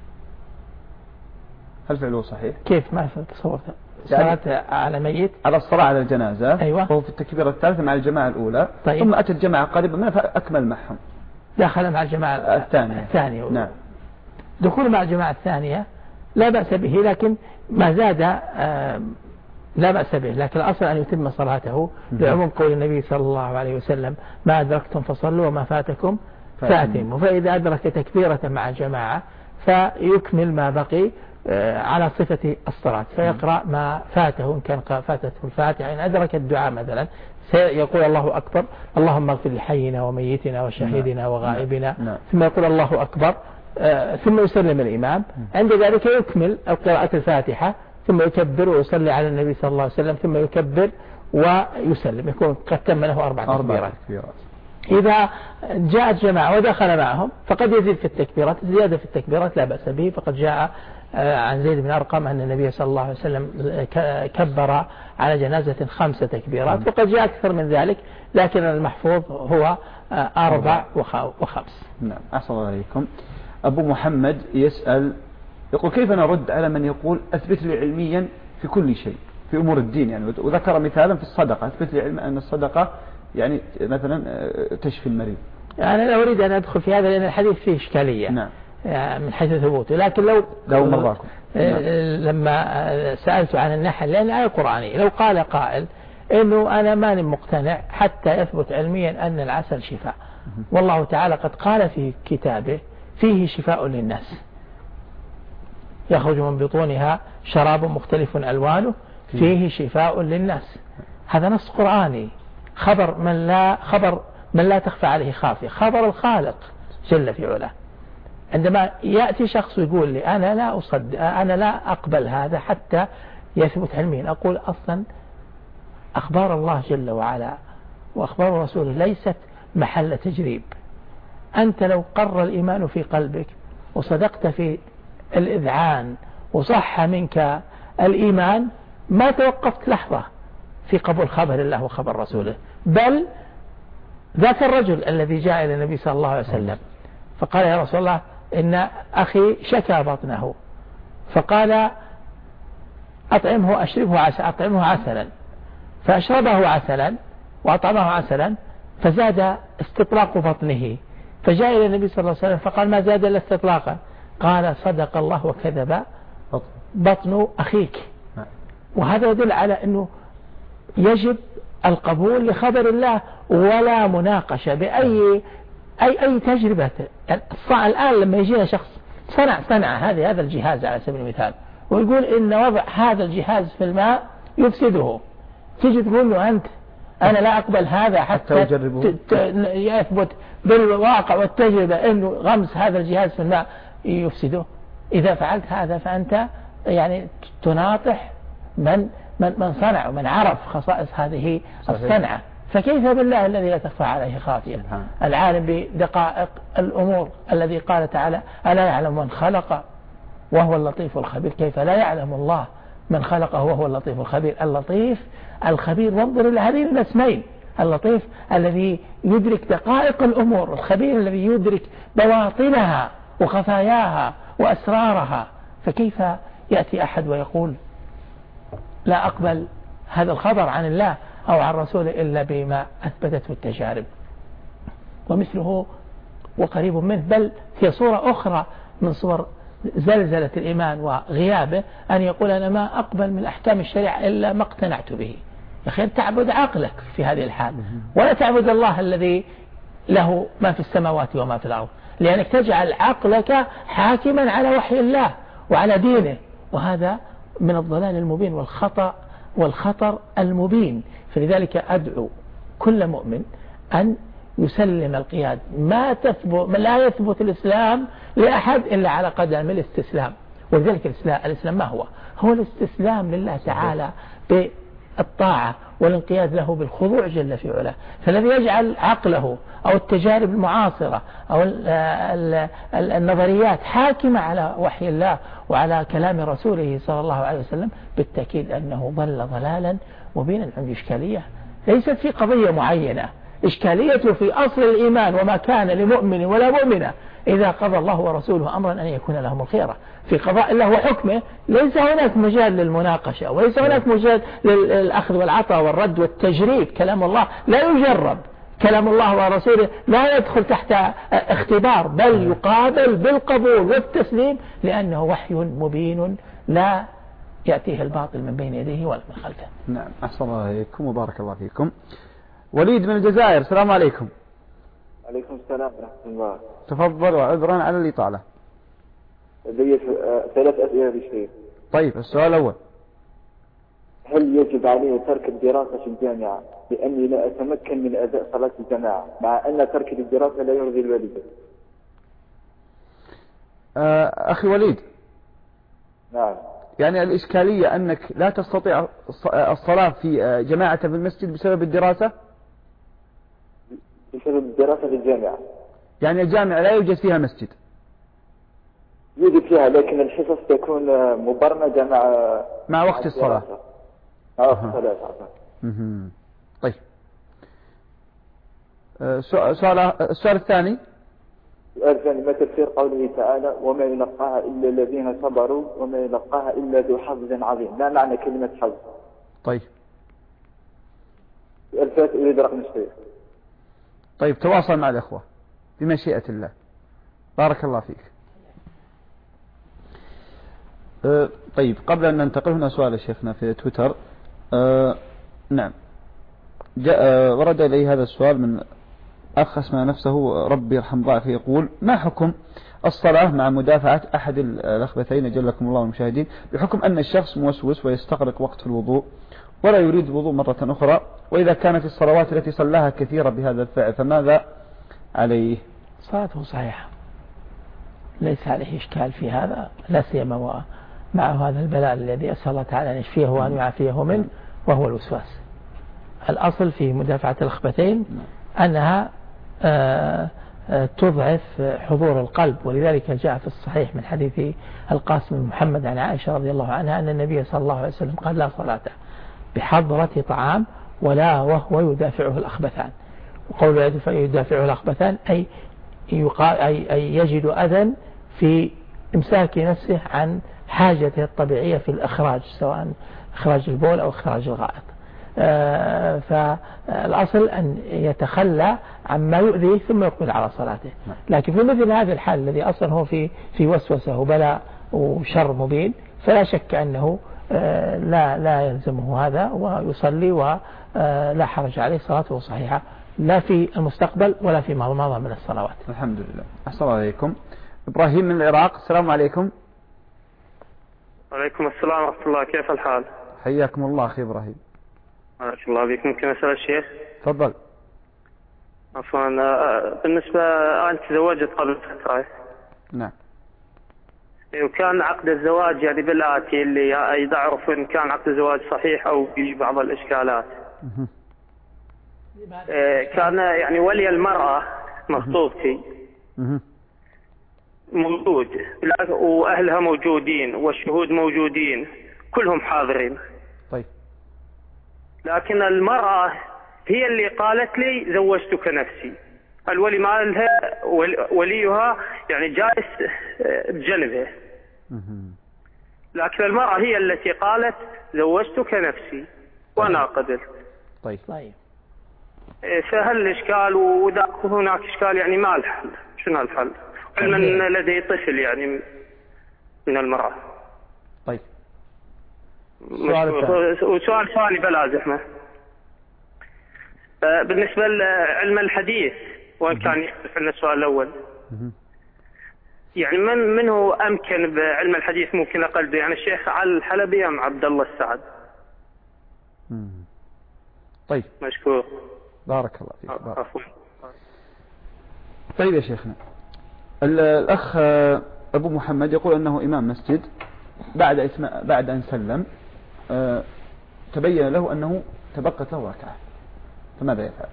[SPEAKER 2] هل فعله صحيح؟
[SPEAKER 3] كيف ما تصورت؟ صلاة على ميت؟
[SPEAKER 2] على الصلاة على الجنازة.
[SPEAKER 3] أيوة.
[SPEAKER 2] وهو في التكبيرة الثالثة مع الجماعة الأولى.
[SPEAKER 3] طيب.
[SPEAKER 2] ثم أتت جماعة قريبة منها فأكمل معهم.
[SPEAKER 3] دخل مع الجماعة
[SPEAKER 2] الثانية.
[SPEAKER 3] الثانية.
[SPEAKER 2] نعم.
[SPEAKER 3] دخول مع الجماعة الثانية لا بأس به، لكن ما زاد لا بأس به، لكن الأصل أن يتم صلاته لعموم قول النبي صلى الله عليه وسلم: ما أدركتم فصلوا وما فاتكم فأتموا. فإذا أدرك تكبيرة مع جماعة فيكمل ما بقي على صفة الصلاة، فيقرأ ما فاته إن كان فاتته الفاتحة. إن أدرك الدعاء مثلا سيقول الله أكبر، اللهم اغفر لحينا وميتنا وشهيدنا وغائبنا، ثم يقول الله أكبر، ثم يسلم الإمام. عند ذلك يكمل قراءة الفاتحة ثم يكبر ويصلي على النبي صلى الله عليه وسلم ثم يكبر ويسلم، يكون قد تم له أربع تكبيرات. إذا جاءت جماعة ودخل معهم فقد يزيد في التكبيرات، زيادة في التكبيرات لا بأس به، فقد جاء عن زيد بن أرقم أن النبي صلى الله عليه وسلم كبر على جنازة خمس تكبيرات، وقد جاء أكثر من ذلك، لكن المحفوظ هو أربع وخمس.
[SPEAKER 2] نعم. أحسن الله عليكم. أبو محمد يسأل يقول: كيف نرد على من يقول أثبت لي علميا في كل شيء في أمور الدين يعني، وذكر مثالا في الصدقة، أثبت لي علما أن الصدقة يعني مثلا تشفي المريض.
[SPEAKER 3] أنا لا أريد أن أدخل في هذا لأن الحديث فيه إشكالية.
[SPEAKER 2] نعم.
[SPEAKER 3] من حيث ثبوته، لكن لو
[SPEAKER 2] لو مراكم
[SPEAKER 3] لما سألت عن النحل لأن آية قرآنية، لو قال قائل إنه أنا ماني مقتنع حتى يثبت علميا أن العسل شفاء، والله تعالى قد قال في كتابه فيه شفاء للناس، يخرج من بطونها شراب مختلف ألوانه فيه شفاء للناس. هذا نص قرآني، خبر من لا خبر من لا تخفى عليه خافية، خبر الخالق جل في علاه. عندما يأتي شخص ويقول لي أنا لا أصدق، أنا لا أقبل هذا حتى يثبت علميا، أقول أصلا أخبار الله جل وعلا وأخبار رسوله ليست محل تجريب. أنت لو قر الإيمان في قلبك وصدقت في الإذعان وصح منك الإيمان ما توقفت لحظة في قبول خبر الله وخبر رسوله، بل ذاك الرجل الذي جاء إلى النبي صلى الله عليه وسلم فقال: يا رسول الله إن أخي شكى بطنه، فقال: أطعمه أشربه عسل أطعمه عسلا، فأشربه عسلا وأطعمه عسلا فزاد استطلاق بطنه، فجاء إلى النبي صلى الله عليه وسلم فقال: ما زاد إلا استطلاقا، قال: صدق الله وكذب بطن أخيك. وهذا يدل على أنه يجب القبول لخبر الله ولا مناقشة بأي أي أي تجربة. الآن لما يجينا شخص صنع صنع هذه هذا الجهاز على سبيل المثال ويقول إن وضع هذا الجهاز في الماء يفسده، تيجي تقول له أنت أنا لا أقبل هذا حتى يثبت بالواقع والتجربة إنه غمس هذا الجهاز في الماء يفسده. إذا فعلت هذا فأنت يعني تناطح من من من صنع ومن عرف خصائص هذه الصنعة، فكيف بالله الذي لا تخفى عليه خافية، العالم بدقائق الأمور الذي قال تعالى: ألا يعلم من خلق وهو اللطيف الخبير. كيف لا يعلم الله من خلقه وهو اللطيف الخبير؟ اللطيف الخبير، وانظر إلى هذين الاسمين، اللطيف الذي يدرك دقائق الأمور، الخبير الذي يدرك بواطنها وخفاياها وأسرارها. فكيف يأتي أحد ويقول لا أقبل هذا الخبر عن الله أو عن رسوله إلا بما أثبتته التجارب؟ ومثله وقريب منه، بل في صورة أخرى من صور زلزلة الإيمان وغيابه، أن يقول أنا ما أقبل من أحكام الشريعة إلا ما اقتنعت به. يا أخي تعبد عقلك في هذه الحال، ولا تعبد الله الذي له ما في السماوات وما في الأرض، لأنك تجعل عقلك حاكما على وحي الله وعلى دينه، وهذا من الضلال المبين والخطأ والخطر المبين. فلذلك أدعو كل مؤمن أن يسلم القياد، ما تثبت لا يثبت الإسلام لأحد إلا على قدم الاستسلام. ولذلك الإسلام, الإسلام ما هو؟ هو الاستسلام لله تعالى بالطاعة والانقياد له بالخضوع جل في علاه. فالذي يجعل عقله أو التجارب المعاصرة أو النظريات حاكمة على وحي الله وعلى كلام رسوله صلى الله عليه وسلم بالتأكيد أنه ضل ضلالا مبينا. عنده إشكالية ليست في قضية معينة، إشكاليته في أصل الإيمان، وما كان لمؤمن ولا مؤمنة إذا قضى الله ورسوله أمرا أن يكون لهم الخيرة في قضاء الله وحكمه. ليس هناك مجال للمناقشة وليس هناك مجال للأخذ والعطاء والرد والتجريب. كلام الله لا يجرب، كلام الله ورسوله لا يدخل تحت اختبار، بل يقابل بالقبول والتسليم لأنه وحي مبين لا يأتيه الباطل من بين يديه ولا من خلفه.
[SPEAKER 2] نعم، أحسن الله عليكم وبارك الله فيكم. وليد من الجزائر، السلام عليكم.
[SPEAKER 8] عليكم السلام ورحمة الله.
[SPEAKER 2] تفضل وعذرا على الإطالة.
[SPEAKER 8] لدي ثلاث أسئلة للشيخ.
[SPEAKER 2] طيب، السؤال الأول:
[SPEAKER 8] هل يجب علي ترك الدراسة في الجامعة لأني لا أتمكن من أداء صلاة الجماعة مع أن ترك الدراسة لا يرضي الوالدين؟
[SPEAKER 2] آه أخي وليد.
[SPEAKER 8] نعم.
[SPEAKER 2] يعني الإشكالية أنك لا تستطيع الصلاة في جماعة في المسجد بسبب الدراسة؟
[SPEAKER 8] بسبب الدراسة في الجامعة.
[SPEAKER 2] يعني الجامعة لا يوجد فيها مسجد؟
[SPEAKER 8] يوجد فيها، لكن الحصص تكون مبرمجة مع
[SPEAKER 2] مع وقت الصلاة.
[SPEAKER 8] مع وقت الصلاة.
[SPEAKER 2] طيب. سؤال السؤال الثاني.
[SPEAKER 8] السؤال الثاني: ما تفسير قوله تعالى: وما يلقاها إلا الذين صبروا وما يلقاها إلا ذو حظ عظيم؟ ما معنى كلمة حظ؟
[SPEAKER 2] طيب.
[SPEAKER 8] السؤال الثالث أريد رقم الشيخ.
[SPEAKER 2] طيب، تواصل مع الأخوة بمشيئة الله. بارك الله فيك. أه طيب، قبل أن ننتقل هنا سؤال شيخنا في تويتر. أه نعم، جاء أه ورد إلي هذا السؤال من أخ اسمه نفسه ربي يرحم ضعفه، يقول: ما حكم الصلاة مع مدافعة أحد الأخبثين جلكم الله المشاهدين، بحكم أن الشخص موسوس ويستغرق وقت الوضوء ولا يريد الوضوء مرة أخرى، وإذا كانت الصلوات التي صلاها كثيرة بهذا الفعل فماذا عليه؟
[SPEAKER 3] صلاته صحيحة، ليس عليه إشكال في هذا، لا سيما معه هذا البلاء الذي أسأل الله تعالى أن يشفيه وأن يعافيه منه وهو الوسواس. الأصل في مدافعة الأخبثين أنها تضعف حضور القلب، ولذلك جاء في الصحيح من حديث القاسم بن محمد عن عائشة رضي الله عنها أن النبي صلى الله عليه وسلم قال: لا صلاة بحضرة طعام ولا وهو يدافعه الأخبثان. وقول يدافعه الأخبثان أي, أي, أي يجد أذى في إمساك نفسه عن حاجته الطبيعية في الإخراج، سواء إخراج البول أو إخراج الغائط. آه فالأصل أن يتخلى عما يؤذيه ثم يقبل على صلاته. لكن في مثل هذا الحال الذي أصلا هو في في وسوسة وبلاء وشر مبين، فلا شك أنه آه لا لا يلزمه هذا ويصلي ولا حرج عليه، صلاته صحيحة لا في المستقبل ولا في مضى من الصلوات.
[SPEAKER 2] الحمد لله. أحسن الله عليكم. إبراهيم من العراق، السلام عليكم.
[SPEAKER 9] وعليكم السلام ورحمة الله، كيف الحال؟
[SPEAKER 2] حياكم الله أخي إبراهيم.
[SPEAKER 9] ما شاء الله بك. ممكن أسأل الشيخ؟
[SPEAKER 2] تفضل.
[SPEAKER 9] عفوا، بالنسبة أنا تزوجت قبل فترة.
[SPEAKER 2] نعم.
[SPEAKER 9] وكان عقد الزواج يعني بالآتي اللي إذا أعرف إن كان عقد الزواج صحيح أو في بعض الإشكالات. كان يعني ولي المرأة مخطوبتي موجود وأهلها موجودين والشهود موجودين كلهم حاضرين.
[SPEAKER 2] طيب.
[SPEAKER 9] لكن المرأة هي اللي قالت لي زوجتك نفسي. الولي مالها وليها يعني جالس بجنبه، لكن المرأة هي التي قالت زوجتك نفسي وأنا قبلت.
[SPEAKER 2] طيب.
[SPEAKER 3] طيب.
[SPEAKER 9] فهل الإشكال وإذا هناك إشكال يعني ما الحل؟ شنو الحل؟ من لدي طفل يعني من المرأة.
[SPEAKER 2] طيب.
[SPEAKER 9] وسؤال ثاني بلا زحمة. بالنسبة لعلم الحديث وإن كان يختلف عن السؤال الأول، يعني من منه أمكن بعلم الحديث ممكن أقلده، يعني الشيخ علي الحلبي أم عبد الله السعد؟
[SPEAKER 2] طيب.
[SPEAKER 9] مشكور.
[SPEAKER 2] بارك الله فيك.
[SPEAKER 9] عفوا.
[SPEAKER 2] طيب يا شيخنا، الأخ أبو محمد يقول أنه إمام مسجد، بعد بعد أن سلم تبين له أنه تبقت له ركعة فماذا يفعل؟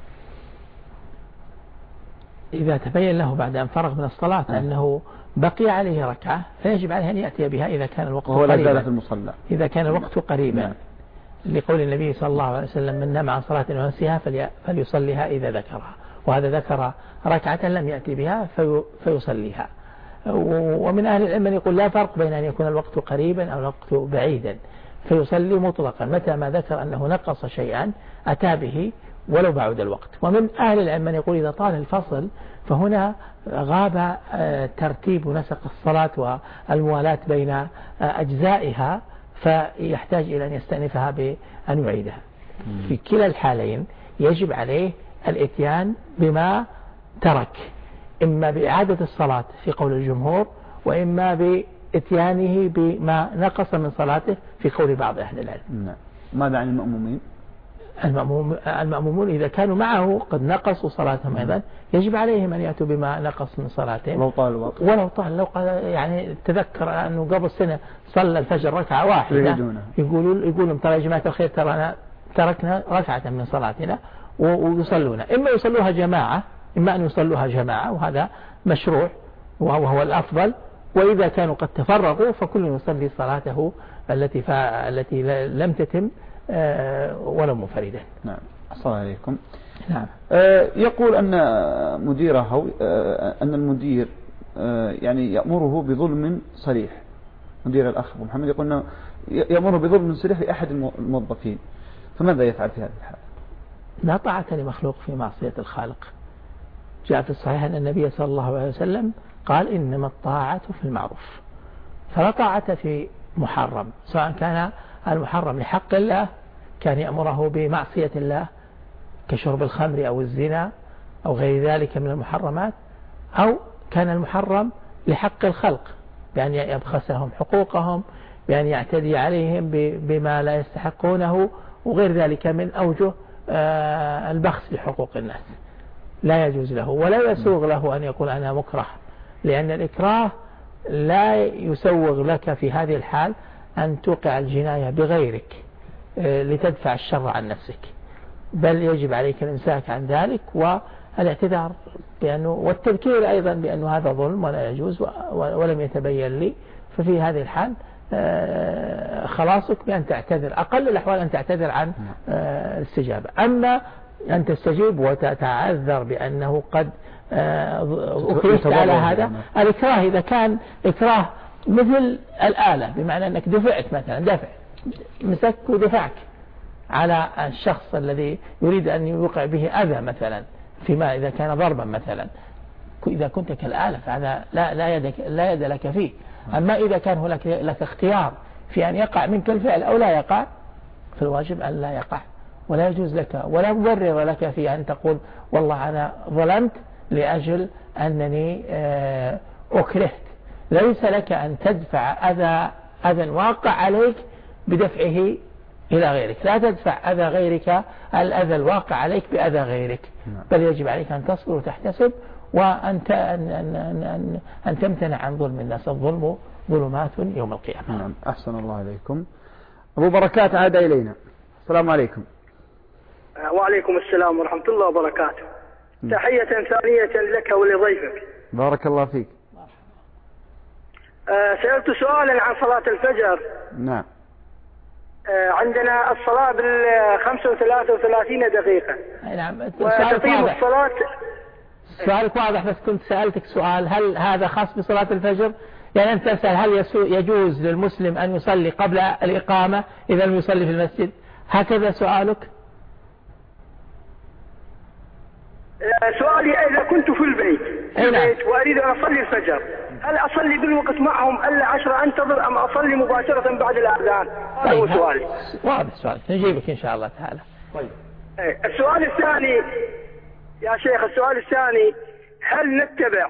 [SPEAKER 3] إذا تبين له بعد أن فرغ من الصلاة م. أنه بقي عليه ركعة فيجب عليه أن يأتي بها إذا كان الوقت
[SPEAKER 2] وهو
[SPEAKER 3] قريبا.
[SPEAKER 2] لا زال في المصلى.
[SPEAKER 3] إذا كان الوقت قريبا
[SPEAKER 2] نعم.
[SPEAKER 3] لقول النبي صلى الله عليه وسلم من نام عن صلاة ونسيها فليصليها إذا ذكرها، وهذا ذكر ركعة لم يأتي بها في فيصليها. ومن أهل العلم يقول لا فرق بين أن يكون الوقت قريبا أو الوقت بعيدا فيصلي مطلقا متى ما ذكر أنه نقص شيئا أتى به ولو بعد الوقت. ومن أهل العلم من يقول إذا طال الفصل فهنا غاب ترتيب ونسق الصلاة والموالاة بين أجزائها فيحتاج إلى أن يستأنفها بأن يعيدها. في كلا الحالين يجب عليه الاتيان بما ترك، إما بإعادة الصلاة في قول الجمهور، وإما بإتيانه بما نقص من صلاته في قول بعض أهل العلم.
[SPEAKER 2] نعم. ماذا عن المأمومين؟
[SPEAKER 3] المأموم المأمومون إذا كانوا معه قد نقصوا صلاتهم أيضا يجب عليهم أن يأتوا بما نقص من صلاتهم
[SPEAKER 2] ولو طال الوقت.
[SPEAKER 3] ولو طال لو يعني تذكر أنه قبل سنة صلى الفجر ركعة واحدة يقولون يقولون ترى يا جماعة الخير ترى تركنا ركعة من صلاتنا ويصلون، إما يصلوها جماعة إما أن يصلوها جماعة وهذا مشروع وهو الأفضل، وإذا كانوا قد تفرغوا فكل يصلي صلاته التي التي لم تتم ولو منفردا.
[SPEAKER 2] نعم. السلام عليكم.
[SPEAKER 3] نعم.
[SPEAKER 2] يقول أن مديره أن المدير يعني يأمره بظلم صريح، مدير الأخ أبو محمد يقول أنه يأمره بظلم صريح لأحد الموظفين، فماذا يفعل في هذه الحالة؟
[SPEAKER 3] لا طاعة لمخلوق في معصية الخالق. جاء في الصحيح أن النبي صلى الله عليه وسلم قال إنما الطاعة في المعروف، فلا طاعة في محرم، سواء كان المحرم لحق الله كان يأمره بمعصية الله كشرب الخمر أو الزنا أو غير ذلك من المحرمات، أو كان المحرم لحق الخلق بأن يبخسهم حقوقهم، بأن يعتدي عليهم بما لا يستحقونه وغير ذلك من أوجه البخس لحقوق الناس. لا يجوز له ولا يسوغ له أن يقول أنا مكره، لأن الإكراه لا يسوغ لك في هذه الحال أن توقع الجناية بغيرك لتدفع الشر عن نفسك، بل يجب عليك الإمساك عن ذلك والاعتذار بأنه والتذكير أيضا بأنه هذا ظلم ولا يجوز ولم يتبين لي، ففي هذه الحال خلاصك بأن تعتذر، أقل الأحوال أن تعتذر عن الاستجابة. أما أن تستجيب وتتعذر بأنه قد أكرهت على هذا، الإكراه إذا كان إكراه مثل الآلة بمعنى أنك دفعت مثلا دفع مسك ودفعك على الشخص الذي يريد أن يوقع به أذى مثلا، فيما إذا كان ضربا مثلا، إذا كنت كالآلة فهذا لا لا يد لا يد لك فيه. أما إذا كان هناك لك اختيار في أن يقع منك الفعل أو لا يقع فالواجب أن لا يقع، ولا يجوز لك ولا مبرر لك في أن تقول والله أنا ظلمت لأجل أنني أكرهت. ليس لك أن تدفع أذى أذى واقع عليك بدفعه إلى غيرك، لا تدفع أذى غيرك الأذى الواقع عليك بأذى غيرك، بل يجب عليك أن تصبر وتحتسب وأن أن أن أن تمتنع عن ظلم الناس. الظلم ظلمات يوم القيامة.
[SPEAKER 2] نعم. أحسن الله إليكم. أبو بركات عاد إلينا. السلام عليكم.
[SPEAKER 10] وعليكم السلام ورحمة الله وبركاته. تحية ثانية لك ولضيفك.
[SPEAKER 2] بارك الله فيك.
[SPEAKER 10] سألت سؤالا عن صلاة الفجر.
[SPEAKER 2] نعم.
[SPEAKER 10] عندنا الصلاة بالخمسة وثلاثة وثلاثين دقيقة.
[SPEAKER 3] نعم.
[SPEAKER 10] وتقيم الصلاة.
[SPEAKER 3] سؤالك واضح، بس كنت سألتك سؤال هل هذا خاص بصلاة الفجر؟ يعني أنت تسأل هل يجوز للمسلم أن يصلي قبل الإقامة إذا لم يصلي في المسجد؟ هكذا سؤالك؟
[SPEAKER 10] سؤالي إذا كنت في البيت في البيت وأريد أن أصلي الفجر، هل أصلي بالوقت معهم إلا عشرة أنتظر أم أصلي مباشرة بعد الأذان؟ هذا هو سؤالي.
[SPEAKER 3] واضح سؤالك، نجيبك إن شاء الله تعالى.
[SPEAKER 2] طيب.
[SPEAKER 10] السؤال الثاني يا شيخ، السؤال الثاني هل نتبع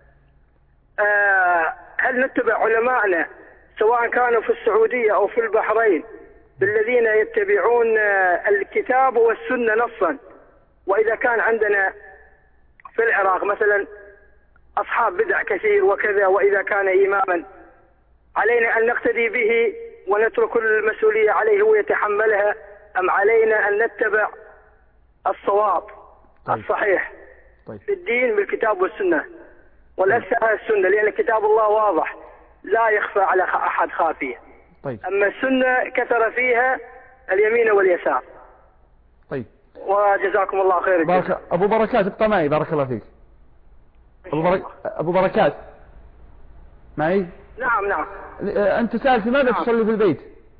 [SPEAKER 10] آه هل نتبع علماءنا سواء كانوا في السعودية أو في البحرين بالذين يتبعون آه الكتاب والسنة نصا، وإذا كان عندنا في العراق مثلا أصحاب بدع كثير وكذا، وإذا كان إماما علينا أن نقتدي به ونترك المسؤولية عليه هو يتحملها، أم علينا أن نتبع الصواب
[SPEAKER 2] طيب.
[SPEAKER 10] الصحيح
[SPEAKER 2] طيب.
[SPEAKER 10] في الدين بالكتاب والسنة والأكثر على السنة، لأن كتاب الله واضح لا يخفى على أحد خافية.
[SPEAKER 2] طيب.
[SPEAKER 10] أما السنة كثر فيها اليمين واليسار.
[SPEAKER 2] طيب.
[SPEAKER 10] وجزاكم الله خير.
[SPEAKER 2] بارك... أبو بركات ابقى معي، بارك الله فيك. أبو, برك... أبو بركات معي؟
[SPEAKER 10] نعم نعم.
[SPEAKER 2] أنت سألت لماذا نعم. تصلي في البيت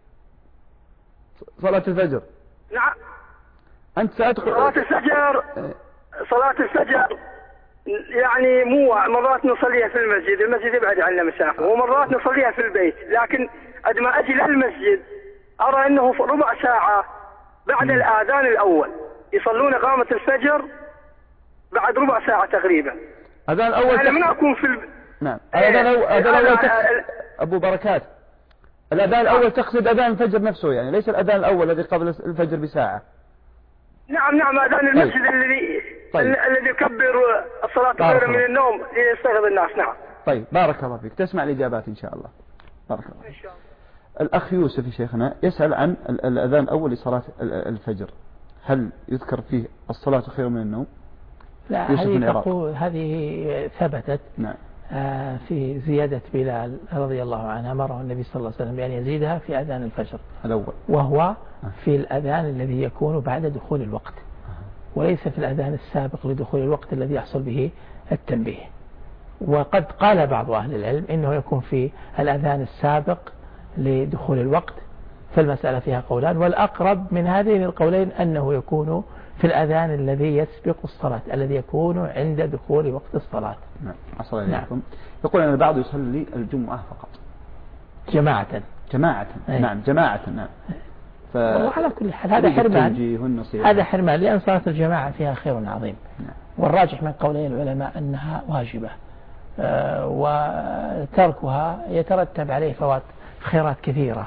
[SPEAKER 2] صلاة الفجر؟
[SPEAKER 10] نعم.
[SPEAKER 2] أنت سألت
[SPEAKER 10] صلاة الفجر صلاة الفجر يعني مو مرات نصليها في المسجد، المسجد يبعد عنا مسافة، ومرات نصليها في البيت، لكن عندما أجي للمسجد أرى أنه في ربع ساعة بعد م. الآذان الأول يصلون قامة الفجر بعد ربع ساعة تقريبا.
[SPEAKER 2] أذان الأول
[SPEAKER 10] أنا من أكون في ال...
[SPEAKER 2] نعم. الأذان الأول تقصد... أبو بركات، الأذان الأول تقصد أذان الفجر نفسه يعني، ليس الأذان الأول الذي قبل الفجر بساعة.
[SPEAKER 10] نعم نعم، أذان المسجد طيب. الذي طيب. الذي يكبر الصلاة خيرا من النوم ليستيقظ الناس. نعم.
[SPEAKER 2] طيب بارك الله فيك، تسمع الإجابات إن شاء الله. بارك الله
[SPEAKER 10] إن شاء الله.
[SPEAKER 2] الأخ يوسف يا شيخنا يسأل عن الأذان الأول لصلاة الفجر، هل يذكر فيه الصلاة خير من النوم؟
[SPEAKER 3] لا، هذه هذه ثبتت.
[SPEAKER 2] نعم.
[SPEAKER 3] آه في زيادة بلال رضي الله عنه، أمره النبي صلى الله عليه وسلم بأن يزيدها في أذان الفجر
[SPEAKER 2] الأول،
[SPEAKER 3] وهو في الأذان الذي يكون بعد دخول الوقت، وليس في الأذان السابق لدخول الوقت الذي يحصل به التنبيه. وقد قال بعض أهل العلم إنه يكون في الأذان السابق لدخول الوقت، فالمسألة فيها قولان، والأقرب من هذين القولين أنه يكون في الأذان الذي يسبق الصلاة، الذي يكون عند دخول وقت الصلاة.
[SPEAKER 2] نعم. أصل إليكم. نعم. يقول أن البعض يصلي الجمعة فقط
[SPEAKER 3] جماعة.
[SPEAKER 2] جماعة.
[SPEAKER 3] أي.
[SPEAKER 2] نعم جماعة. نعم.
[SPEAKER 3] ف... وعلى كل حال هذا حرمان، هذا حرمان، لأن صلاة الجماعة فيها خير عظيم.
[SPEAKER 2] نعم.
[SPEAKER 3] والراجح من قولي العلماء أنها واجبة، أه وتركها يترتب عليه فوات خيرات كثيرة.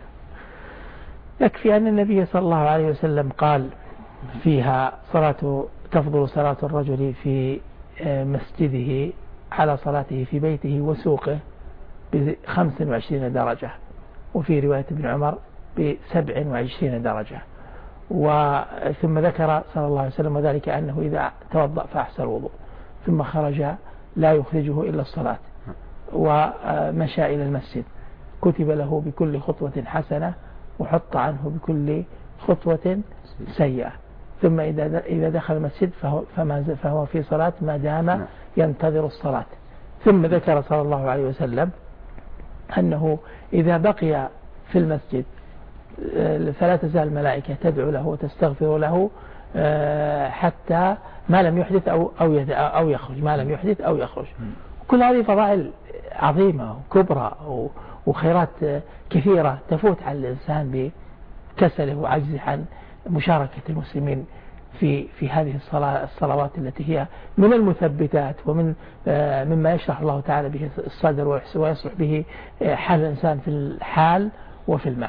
[SPEAKER 3] يكفي أن النبي صلى الله عليه وسلم قال فيها صلاة تفضل صلاة الرجل في مسجده على صلاته في بيته وسوقه بخمس وعشرين درجة، وفي رواية ابن عمر بسبع وعشرين درجة. وثم ذكر صلى الله عليه وسلم وذلك أنه إذا توضأ فأحسن الوضوء ثم خرج لا يخرجه إلا الصلاة ومشى إلى المسجد كتب له بكل خطوة حسنة وحط عنه بكل خطوة سيئة، ثم إذا إذا دخل المسجد فهو, فهو في صلاة ما دام ينتظر الصلاة. ثم ذكر صلى الله عليه وسلم أنه إذا بقي في المسجد فلا تزال الملائكة تدعو له وتستغفر له حتى ما لم يحدث أو أو أو يخرج، ما لم يحدث أو يخرج. كل هذه فضائل عظيمة وكبرى وخيرات كثيرة تفوت على الإنسان بكسله وعجزه عن مشاركة المسلمين في في هذه الصلاة الصلوات التي هي من المثبتات ومن مما يشرح الله تعالى به الصدر ويصلح به حال الإنسان في الحال وفي المال.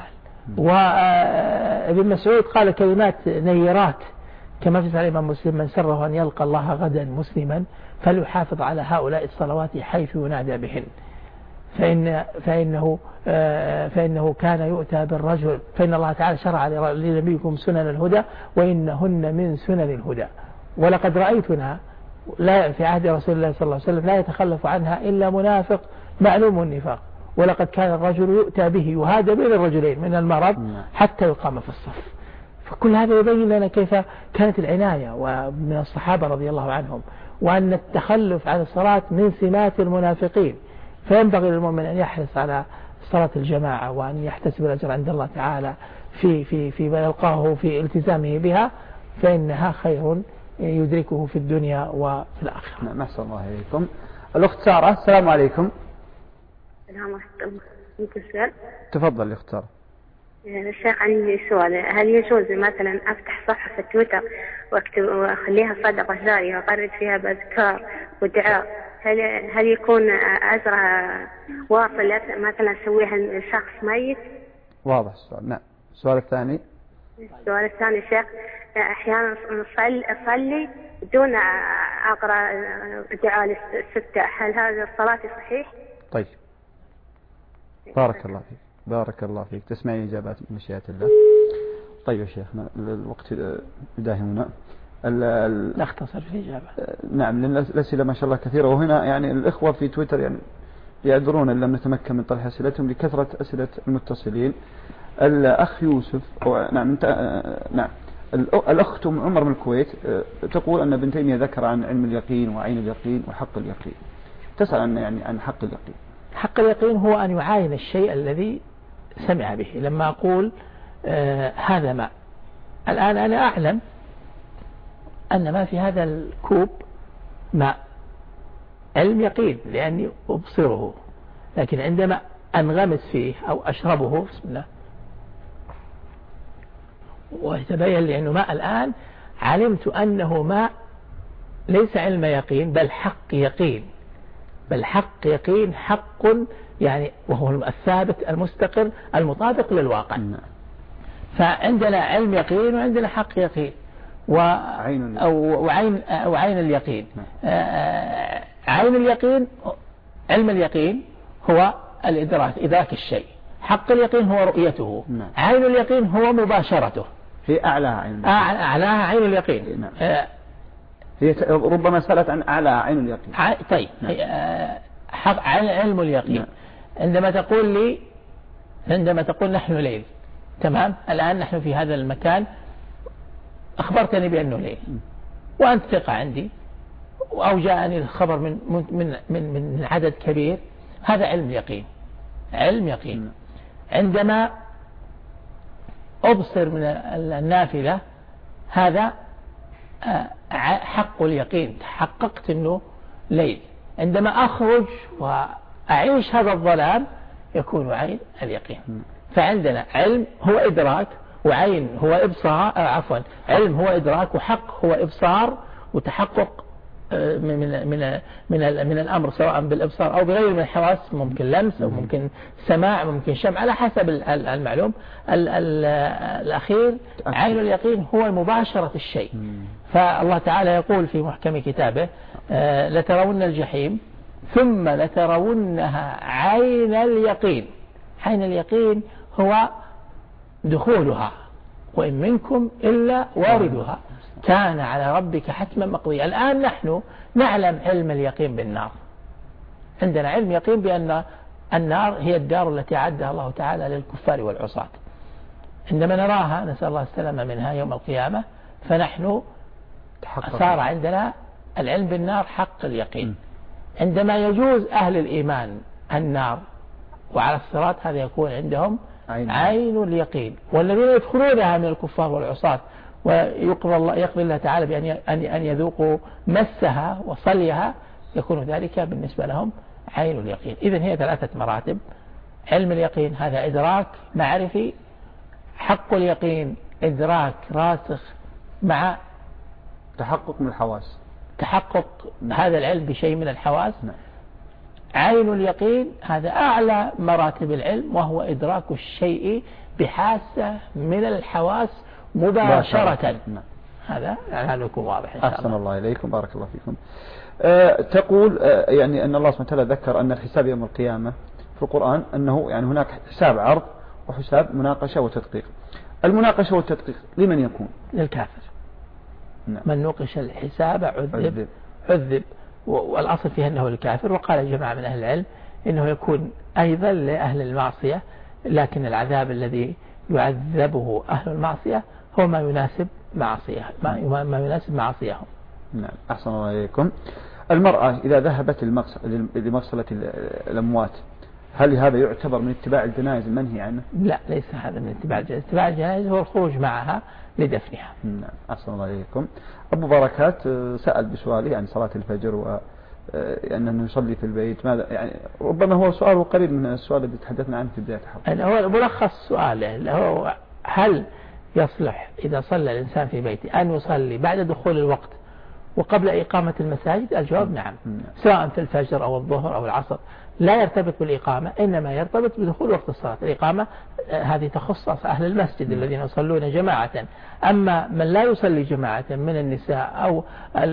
[SPEAKER 3] وابن مسعود قال كلمات نيرات كما في صحيح الإمام مسلم: من سره أن يلقى الله غدا مسلما فليحافظ على هؤلاء الصلوات حيث ينادى بهن، فإن فإنه فإنه كان يؤتى بالرجل، فإن الله تعالى شرع لنبيكم سنن الهدى وإنهن من سنن الهدى، ولقد رأيتنا لا في عهد رسول الله صلى الله عليه وسلم لا يتخلف عنها إلا منافق معلوم النفاق، ولقد كان الرجل يؤتى به يهادى بين الرجلين من المرض حتى يقام في الصف. فكل هذا يبين لنا كيف كانت العناية ومن الصحابة رضي الله عنهم، وأن التخلف عن الصلاة من سمات المنافقين، فينبغي للمؤمن أن يحرص على صلاة الجماعة وأن يحتسب الأجر عند الله تعالى في في في ما يلقاه في التزامه بها، فإنها خير يدركه في الدنيا وفي الآخرة.
[SPEAKER 2] نعم. أحسن الله إليكم. الأخت سارة، السلام عليكم.
[SPEAKER 11] السلام عليكم. ممكن سؤال؟
[SPEAKER 2] تفضل يا أخت سارة.
[SPEAKER 11] الشيخ عندي سؤال: هل يجوز مثلا أفتح صفحة في تويتر واكتب واخليها صدقة جارية واقرد فيها بأذكار ودعاء، هل هل يكون أجرها واصل مثلا أسويها لشخص ميت؟
[SPEAKER 2] واضح السؤال. نعم. السؤال الثاني.
[SPEAKER 11] السؤال الثاني شيخ: أحيانا أصلي أصلي دون أقرأ دعاء الاستفتاح، هل هذا الصلاة صحيح؟
[SPEAKER 2] طيب. بارك الله فيك. بارك الله فيك. تسمعين إجابات من مشيئة الله. طيب يا شيخنا الوقت يداهمنا.
[SPEAKER 3] نختصر في الإجابة.
[SPEAKER 2] نعم لأن الأسئلة ما شاء الله كثيرة، وهنا يعني الإخوة في تويتر يعني يعذرون إن لم نتمكن من طرح أسئلتهم لكثرة أسئلة المتصلين. الأخ يوسف أو نعم انت نعم الأخت أم عمر من الكويت تقول أن ابن تيمية ذكر عن علم اليقين وعين اليقين وحق اليقين، تسأل عن يعني عن حق اليقين.
[SPEAKER 3] حق اليقين هو أن يعاين الشيء الذي سمع به. لما أقول آه هذا ماء، الآن أنا أعلم أن ما في هذا الكوب ماء، علم يقين لأني أبصره، لكن عندما أنغمس فيه أو أشربه بسم الله ويتبين لي أنه ماء، الآن علمت أنه ماء ليس علم يقين بل حق يقين، بل حق يقين حق يعني وهو الثابت المستقر المطابق للواقع. فعندنا علم يقين وعندنا حق يقين وعين أو وعين وعين اليقين. عين اليقين علم اليقين هو الإدراك، إدراك الشيء. حق اليقين هو رؤيته.
[SPEAKER 2] نعم.
[SPEAKER 3] عين اليقين هو مباشرته.
[SPEAKER 2] هي أعلاها عين
[SPEAKER 3] أعلاها عين اليقين.
[SPEAKER 2] نعم. آه هي ربما سألت عن أعلاها عين اليقين.
[SPEAKER 3] ع... طيب نعم. آه حق علم اليقين. نعم. عندما تقول لي عندما تقول نحن ليل، تمام، الآن نحن في هذا المكان، أخبرتني بأنه ليل وأنت ثقة عندي، أو جاءني الخبر من من من من عدد كبير، هذا علم يقين، علم يقين. عندما أبصر من النافلة هذا حق اليقين، تحققت أنه ليل. عندما أخرج وأعيش هذا الظلام يكون عين اليقين. فعندنا علم هو إدراك، وعين هو إبصار، عفوا علم هو إدراك، وحق هو إبصار وتحقق من من من من, من الأمر سواء بالإبصار أو بغير من الحواس، ممكن لمس أو ممكن سماع ممكن شمع على حسب المعلوم. ال ال الأخير عين اليقين هو مباشرة الشيء. فالله تعالى يقول في محكم كتابه لترون الجحيم ثم لترونها عين اليقين. عين اليقين هو دخولها، وإن منكم إلا واردها كان على ربك حتما مقضيا. الآن نحن نعلم علم اليقين بالنار، عندنا علم يقين بأن النار هي الدار التي أعدها الله تعالى للكفار والعصاة. عندما نراها نسأل الله السلامة منها يوم القيامة، فنحن صار عندنا العلم بالنار حق اليقين. عندما يجوز أهل الإيمان النار وعلى الصراط، هذا يكون عندهم عين, عين اليقين. والذين يدخلونها من الكفار والعصاة ويقضي الله يقضي الله تعالى بأن أن يذوقوا مسها وصليها، يكون ذلك بالنسبة لهم عين اليقين. إذن هي ثلاثة مراتب. علم اليقين هذا إدراك معرفي، حق اليقين إدراك راسخ مع
[SPEAKER 2] تحقق من الحواس،
[SPEAKER 3] تحقق هذا العلم بشيء من الحواس. نعم. عين اليقين هذا أعلى مراتب العلم، وهو إدراك الشيء بحاسة من الحواس مباشرة. نعم. هذا يعني يكون واضح إن شاء الله.
[SPEAKER 2] أحسن الله إليكم، بارك الله فيكم. أه تقول أه يعني أن الله سبحانه وتعالى ذكر أن الحساب يوم القيامة في القرآن أنه يعني هناك حساب عرض وحساب مناقشة وتدقيق. المناقشة والتدقيق لمن يكون؟
[SPEAKER 3] للكافر.
[SPEAKER 2] نعم.
[SPEAKER 3] من نوقش الحساب عذب
[SPEAKER 2] عذب,
[SPEAKER 3] عذب. والأصل فيها أنه الكافر. وقال جماعة من أهل العلم إنه يكون أيضا لأهل المعصية، لكن العذاب الذي يعذبه أهل المعصية هو ما يناسب معصية ما, ما يناسب معصيهم.
[SPEAKER 2] نعم. أحسن الله إليكم. المرأة إذا ذهبت لمغسلة الأموات، هل هذا يعتبر من اتباع الجنائز المنهي عنه؟
[SPEAKER 3] لا، ليس هذا من اتباع الجنائز. اتباع الجنائز هو الخروج معها لدفنها.
[SPEAKER 2] نعم. أحسن الله إليكم. أبو بركات سأل بسؤاله عن صلاة الفجر و أنه يصلي في البيت، ماذا يعني ربما هو سؤال قريب من السؤال الذي تحدثنا عنه في بداية الحلقة.
[SPEAKER 3] هو ملخص سؤاله هو هل يصلح إذا صلى الإنسان في بيته أن يصلي بعد دخول الوقت وقبل إقامة المساجد؟ الجواب نعم. نعم. سواء في الفجر أو الظهر أو العصر، لا يرتبط بالإقامة، إنما يرتبط بدخول وقت الصلاة. الإقامة هذه تخص أهل المسجد الذين يصلون جماعة. أما من لا يصلي جماعة من النساء أو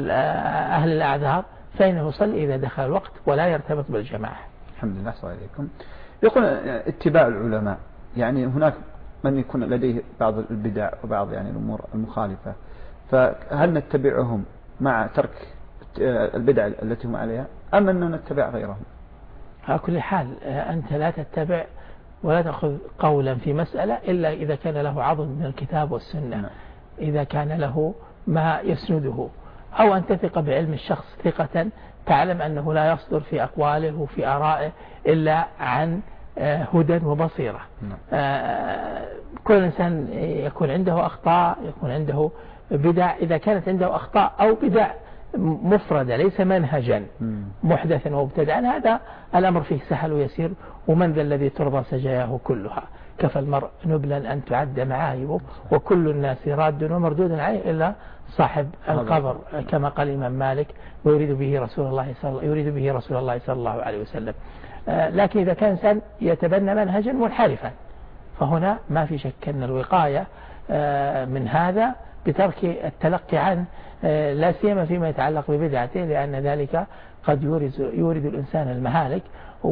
[SPEAKER 3] أهل الأعذار فإنه يصلي إذا دخل الوقت ولا يرتبط بالجماعة.
[SPEAKER 2] الحمد لله. صلى الله عليكم. يقول اتباع العلماء، يعني هناك من يكون لديه بعض البدع وبعض يعني الأمور المخالفة، فهل نتبعهم مع ترك البدع التي هم عليها أم أننا نتبع غيرهم؟
[SPEAKER 3] على كل حال أنت لا تتبع ولا تأخذ قولا في مسألة إلا إذا كان له عضد من الكتاب والسنة. نعم. إذا كان له ما يسنده، أو أن تثق بعلم الشخص ثقة تعلم أنه لا يصدر في أقواله وفي آرائه إلا عن هدى وبصيرة. نعم. كل إنسان يكون عنده أخطاء، يكون عنده بدع. إذا كانت عنده أخطاء أو بدع مفردة ليس منهجا محدثا ومبتدعا، هذا الأمر فيه سهل ويسير. ومن ذا الذي ترضى سجاياه كلها، كفى المرء نبلا أن تعد معايبه، وكل الناس راد ومردود عليه إلا صاحب القبر، كما قال الإمام مالك، ويريد به رسول الله صلى يريد به رسول الله صلى الله عليه وسلم. لكن إذا كان إنسان يتبنى منهجا منحرفا فهنا ما في شك أن الوقاية من هذا بترك التلقي عنه، لا سيما فيما يتعلق ببدعته، لأن ذلك قد يورد, يورد الإنسان المهالك،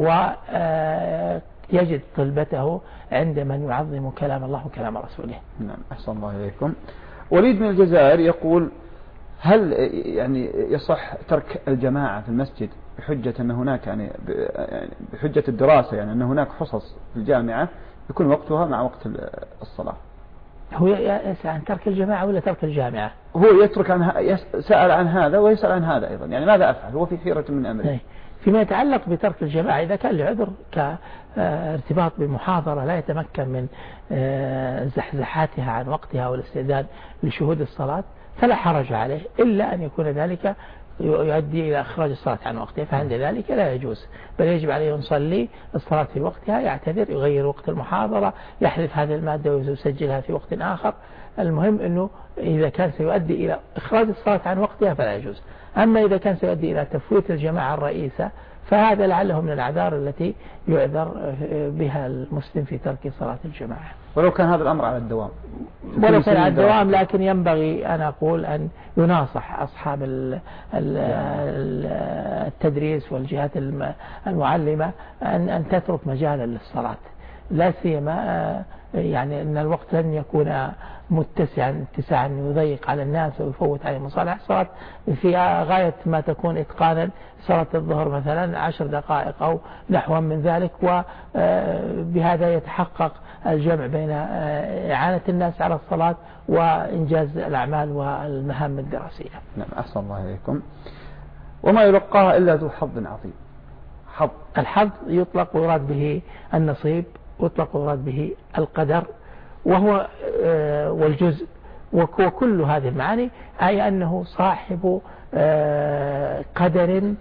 [SPEAKER 3] ويجد طلبته عند من يعظم كلام الله وكلام رسوله.
[SPEAKER 2] نعم، أحسن الله إليكم. وليد من الجزائر يقول: هل يعني يصح ترك الجماعة في المسجد بحجة أن هناك يعني بحجة الدراسة، يعني أن هناك حصص في الجامعة يكون وقتها مع وقت الصلاة؟
[SPEAKER 3] هو يسأل عن ترك الجماعة ولا ترك الجامعة؟
[SPEAKER 2] هو يترك عن سأل عن هذا ويسأل عن هذا أيضا، يعني ماذا أفعل؟ هو في حيرة من أمره.
[SPEAKER 3] فيما يتعلق بترك الجماعة، إذا كان لعذر كارتباط بمحاضرة لا يتمكن من زحزحاتها عن وقتها والاستعداد لشهود الصلاة فلا حرج عليه، إلا أن يكون ذلك يؤدي إلى إخراج الصلاة عن وقتها، فعند ذلك لا يجوز، بل يجب عليه أن يصلي الصلاة في وقتها، يعتذر، يغير وقت المحاضرة، يحذف هذه المادة ويسجلها في وقت آخر. المهم أنه إذا كان سيؤدي إلى إخراج الصلاة عن وقتها فلا يجوز. أما إذا كان سيؤدي إلى تفويت الجماعة الرئيسة فهذا لعله من الأعذار التي يعذر بها المسلم في ترك صلاة الجماعة،
[SPEAKER 2] ولو كان هذا الأمر على الدوام.
[SPEAKER 3] ولو كان على الدوام، لكن ينبغي أن أقول أن يناصح أصحاب التدريس والجهات المعلمة أن أن تترك مجالا للصلاة، لا سيما يعني أن الوقت لن يكون متسعا اتساعا يضيق على الناس ويفوت عليهم مصالح الصلاة في غاية ما تكون إتقانا. صلاة الظهر مثلا عشر دقائق أو نحو من ذلك، وبهذا يتحقق الجمع بين إعانة الناس على الصلاة وإنجاز الأعمال والمهام الدراسية.
[SPEAKER 2] نعم، أحسن الله إليكم. وما يلقاها إلا ذو حظ عظيم. حظ
[SPEAKER 3] الحظ يطلق ويراد به النصيب، ويطلق ويراد به القدر، وهو والجزء، وكل هذه المعاني، أي أنه صاحب قدر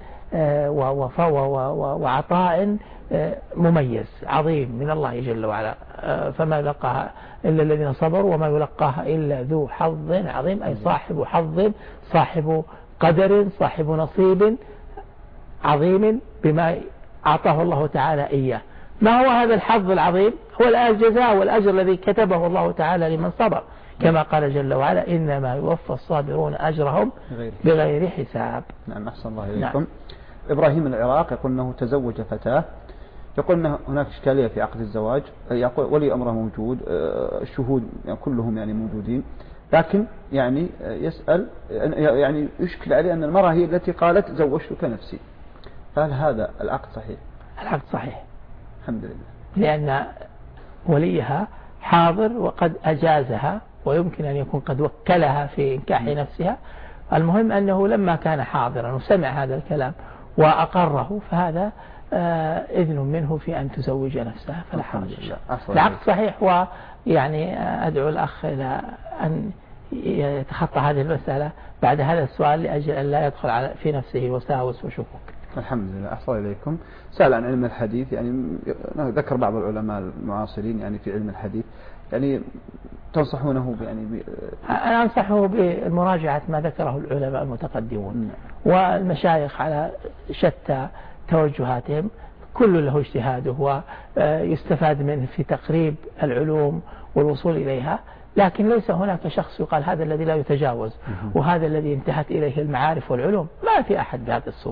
[SPEAKER 3] وعطاء مميز عظيم من الله جل وعلا. فما يلقاها إلا الذين صبروا وما يلقاها إلا ذو حظ عظيم، أي صاحب حظ، صاحب قدر، صاحب نصيب عظيم بما أعطاه الله تعالى إياه. ما هو هذا الحظ العظيم؟ هو الجزاء والأجر الذي كتبه الله تعالى لمن صبر، كما قال جل وعلا: إنما يوفى الصابرون أجرهم بغير حساب.
[SPEAKER 2] نعم، أحسن الله إليكم. نعم. إبراهيم من العراق يقول أنه تزوج فتاة، يقول أن هناك إشكالية في عقد الزواج، يقول ولي أمره موجود، الشهود يعني كلهم يعني موجودين، لكن يعني يسأل يعني يشكل عليه أن المرأة هي التي قالت زوجتك نفسي، فهل هذا العقد صحيح؟
[SPEAKER 3] العقد صحيح
[SPEAKER 2] الحمد لله،
[SPEAKER 3] لأن وليها حاضر وقد أجازها، ويمكن أن يكون قد وكلها في إنكاح نفسها. المهم أنه لما كان حاضرا وسمع هذا الكلام وأقره فهذا آه إذن منه في أن تزوج نفسها، فلا حرج. العقد صحيح، ويعني أدعو الأخ إلى أن يتخطى هذه المسألة بعد هذا السؤال لأجل أن لا يدخل على في نفسه وساوس وشكوك.
[SPEAKER 2] الحمد لله. أحسن إليكم. سأل عن علم الحديث، يعني ذكر بعض العلماء المعاصرين يعني في علم الحديث، يعني تنصحونه يعني ب...
[SPEAKER 3] أنا أنصحه بمراجعة ما ذكره العلماء المتقدمون والمشايخ على شتى توجهاتهم، كل له اجتهاده ويستفاد منه في تقريب العلوم والوصول إليها، لكن ليس هناك شخص يقال هذا الذي لا يتجاوز وهذا الذي انتهت إليه المعارف والعلوم، ما في أحد بهذه الصورة.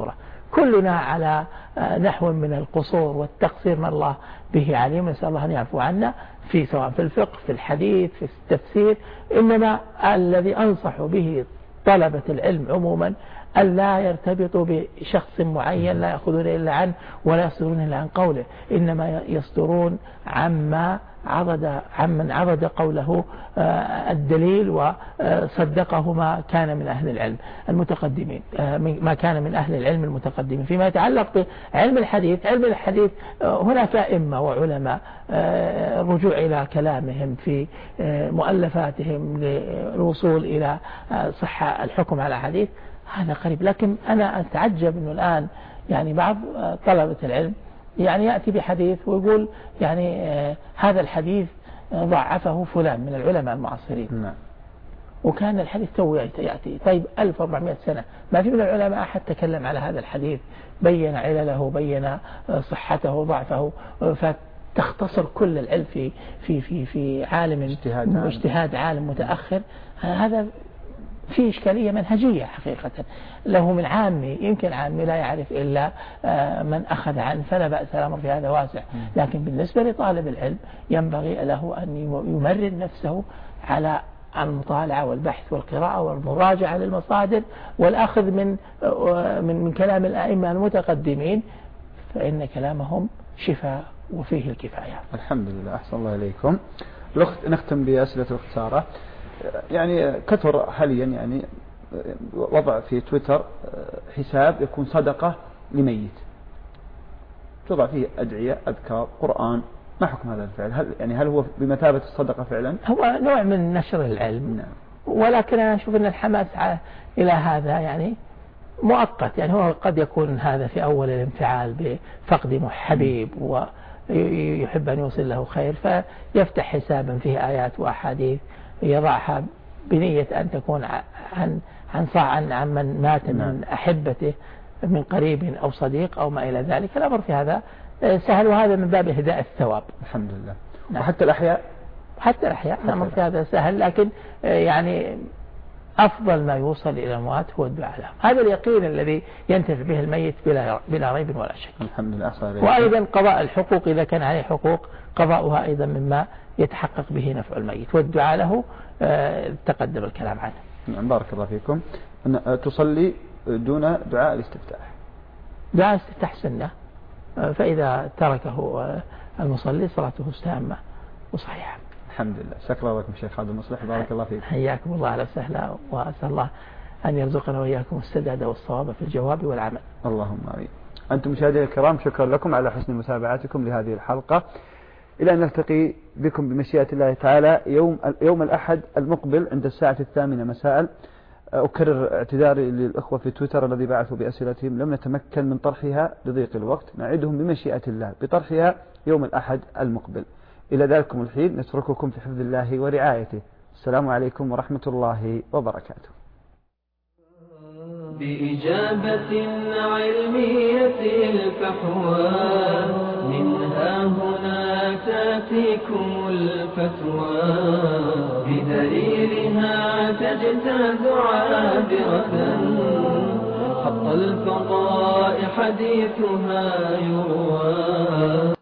[SPEAKER 3] كلنا على نحو من القصور والتقصير ما الله به عليم، نسأل الله أن يعفو عنا في سواء في الفقه في الحديث في التفسير. إنما الذي أنصح به طلبة العلم عموما أن لا يرتبطوا بشخص معين لا يأخذون إلا عنه ولا يصدرون إلا عن قوله، إنما يصدرون عما عضد عمن عضد قوله الدليل وصدقه ما كان من أهل العلم المتقدمين، ما كان من أهل العلم المتقدمين. فيما يتعلق بعلم الحديث، علم الحديث هناك أئمة وعلماء الرجوع إلى كلامهم في مؤلفاتهم للوصول إلى صحة الحكم على حديث، هذا قريب. لكن أنا أتعجب أنه الآن يعني بعض طلبة العلم يعني يأتي بحديث ويقول يعني آه هذا الحديث ضعفه فلان من العلماء المعاصرين.
[SPEAKER 2] نعم.
[SPEAKER 3] وكان الحديث تو يأتي طيب ألف وأربعمائة سنة ما في من العلماء أحد تكلم على هذا الحديث بين علله بين صحته وضعفه، فتختصر كل العلم في في في في عالم اجتهاد, اجتهاد عالم متأخر. هذا في إشكالية منهجية حقيقة. له من عامي يمكن عامي لا يعرف إلا من أخذ عنه فلا بأس، الأمر في هذا واسع. لكن بالنسبة لطالب العلم ينبغي له أن يمرن نفسه على المطالعة والبحث والقراءة والمراجعة للمصادر والأخذ من من من كلام الأئمة المتقدمين، فإن كلامهم شفاء وفيه الكفاية.
[SPEAKER 2] الحمد لله. أحسن الله إليكم. نختم بأسئلة الأخت سارة. يعني كثر حاليا يعني وضع في تويتر حساب يكون صدقة لميت، توضع فيه أدعية أذكار قرآن، ما حكم هذا الفعل؟ هل يعني هل هو بمثابة الصدقة فعلا؟
[SPEAKER 3] هو نوع من نشر العلم. نعم. ولكن أنا أشوف أن الحماس إلى هذا يعني مؤقت، يعني هو قد يكون هذا في أول الانفعال بفقد حبيب ويحب أن يوصل له خير فيفتح حسابا فيه آيات وأحاديث يضعها بنية أن تكون عن عن عن عن من مات من أحبته من قريب أو صديق أو ما إلى ذلك. الأمر في هذا سهل، وهذا من باب إهداء الثواب.
[SPEAKER 2] الحمد لله. نعم. وحتى الأحياء
[SPEAKER 3] حتى الأحياء الأمر في هذا سهل، لكن يعني أفضل ما يوصل إلى الأموات هو الدعاء لهم. هذا اليقين الذي ينتفع به الميت بلا بلا ريب ولا شك.
[SPEAKER 2] الحمد لله.
[SPEAKER 3] وأيضا قضاء الحقوق إذا كان عليه حقوق قضاؤها أيضا مما يتحقق به نفع الميت، والدعاء له تقدم الكلام عنه.
[SPEAKER 2] نعم. بارك الله فيكم. تصلي دون دعاء الاستفتاح.
[SPEAKER 3] دعاء الاستفتاح سنة، فإذا تركه المصلي صلاته تامة وصحيحة.
[SPEAKER 2] الحمد لله. شكرا لكم شيخ خالد المصلح. بارك الله فيكم.
[SPEAKER 3] حياكم الله. أهلا وسهلا، وأسأل الله أن يرزقنا وإياكم السداد والصواب في الجواب والعمل.
[SPEAKER 2] اللهم آمين. أنتم مشاهدينا الكرام، شكرا لكم على حسن متابعتكم لهذه الحلقة. إلى أن نلتقي بكم بمشيئة الله تعالى يوم يوم الأحد المقبل عند الساعة الثامنة مساء. أكرر اعتذاري للأخوة في تويتر الذي بعثوا بأسئلتهم لم نتمكن من طرحها لضيق الوقت، نعدهم بمشيئة الله بطرحها يوم الأحد المقبل. إلى ذلكم الحين نترككم في حفظ الله ورعايته. السلام عليكم ورحمة الله وبركاته.
[SPEAKER 1] بإجابة علمية الفحوى منها هنا تأتيكم الفتوى، بدليلها تجتاز عابرة حق الفضاء حديثها يروى.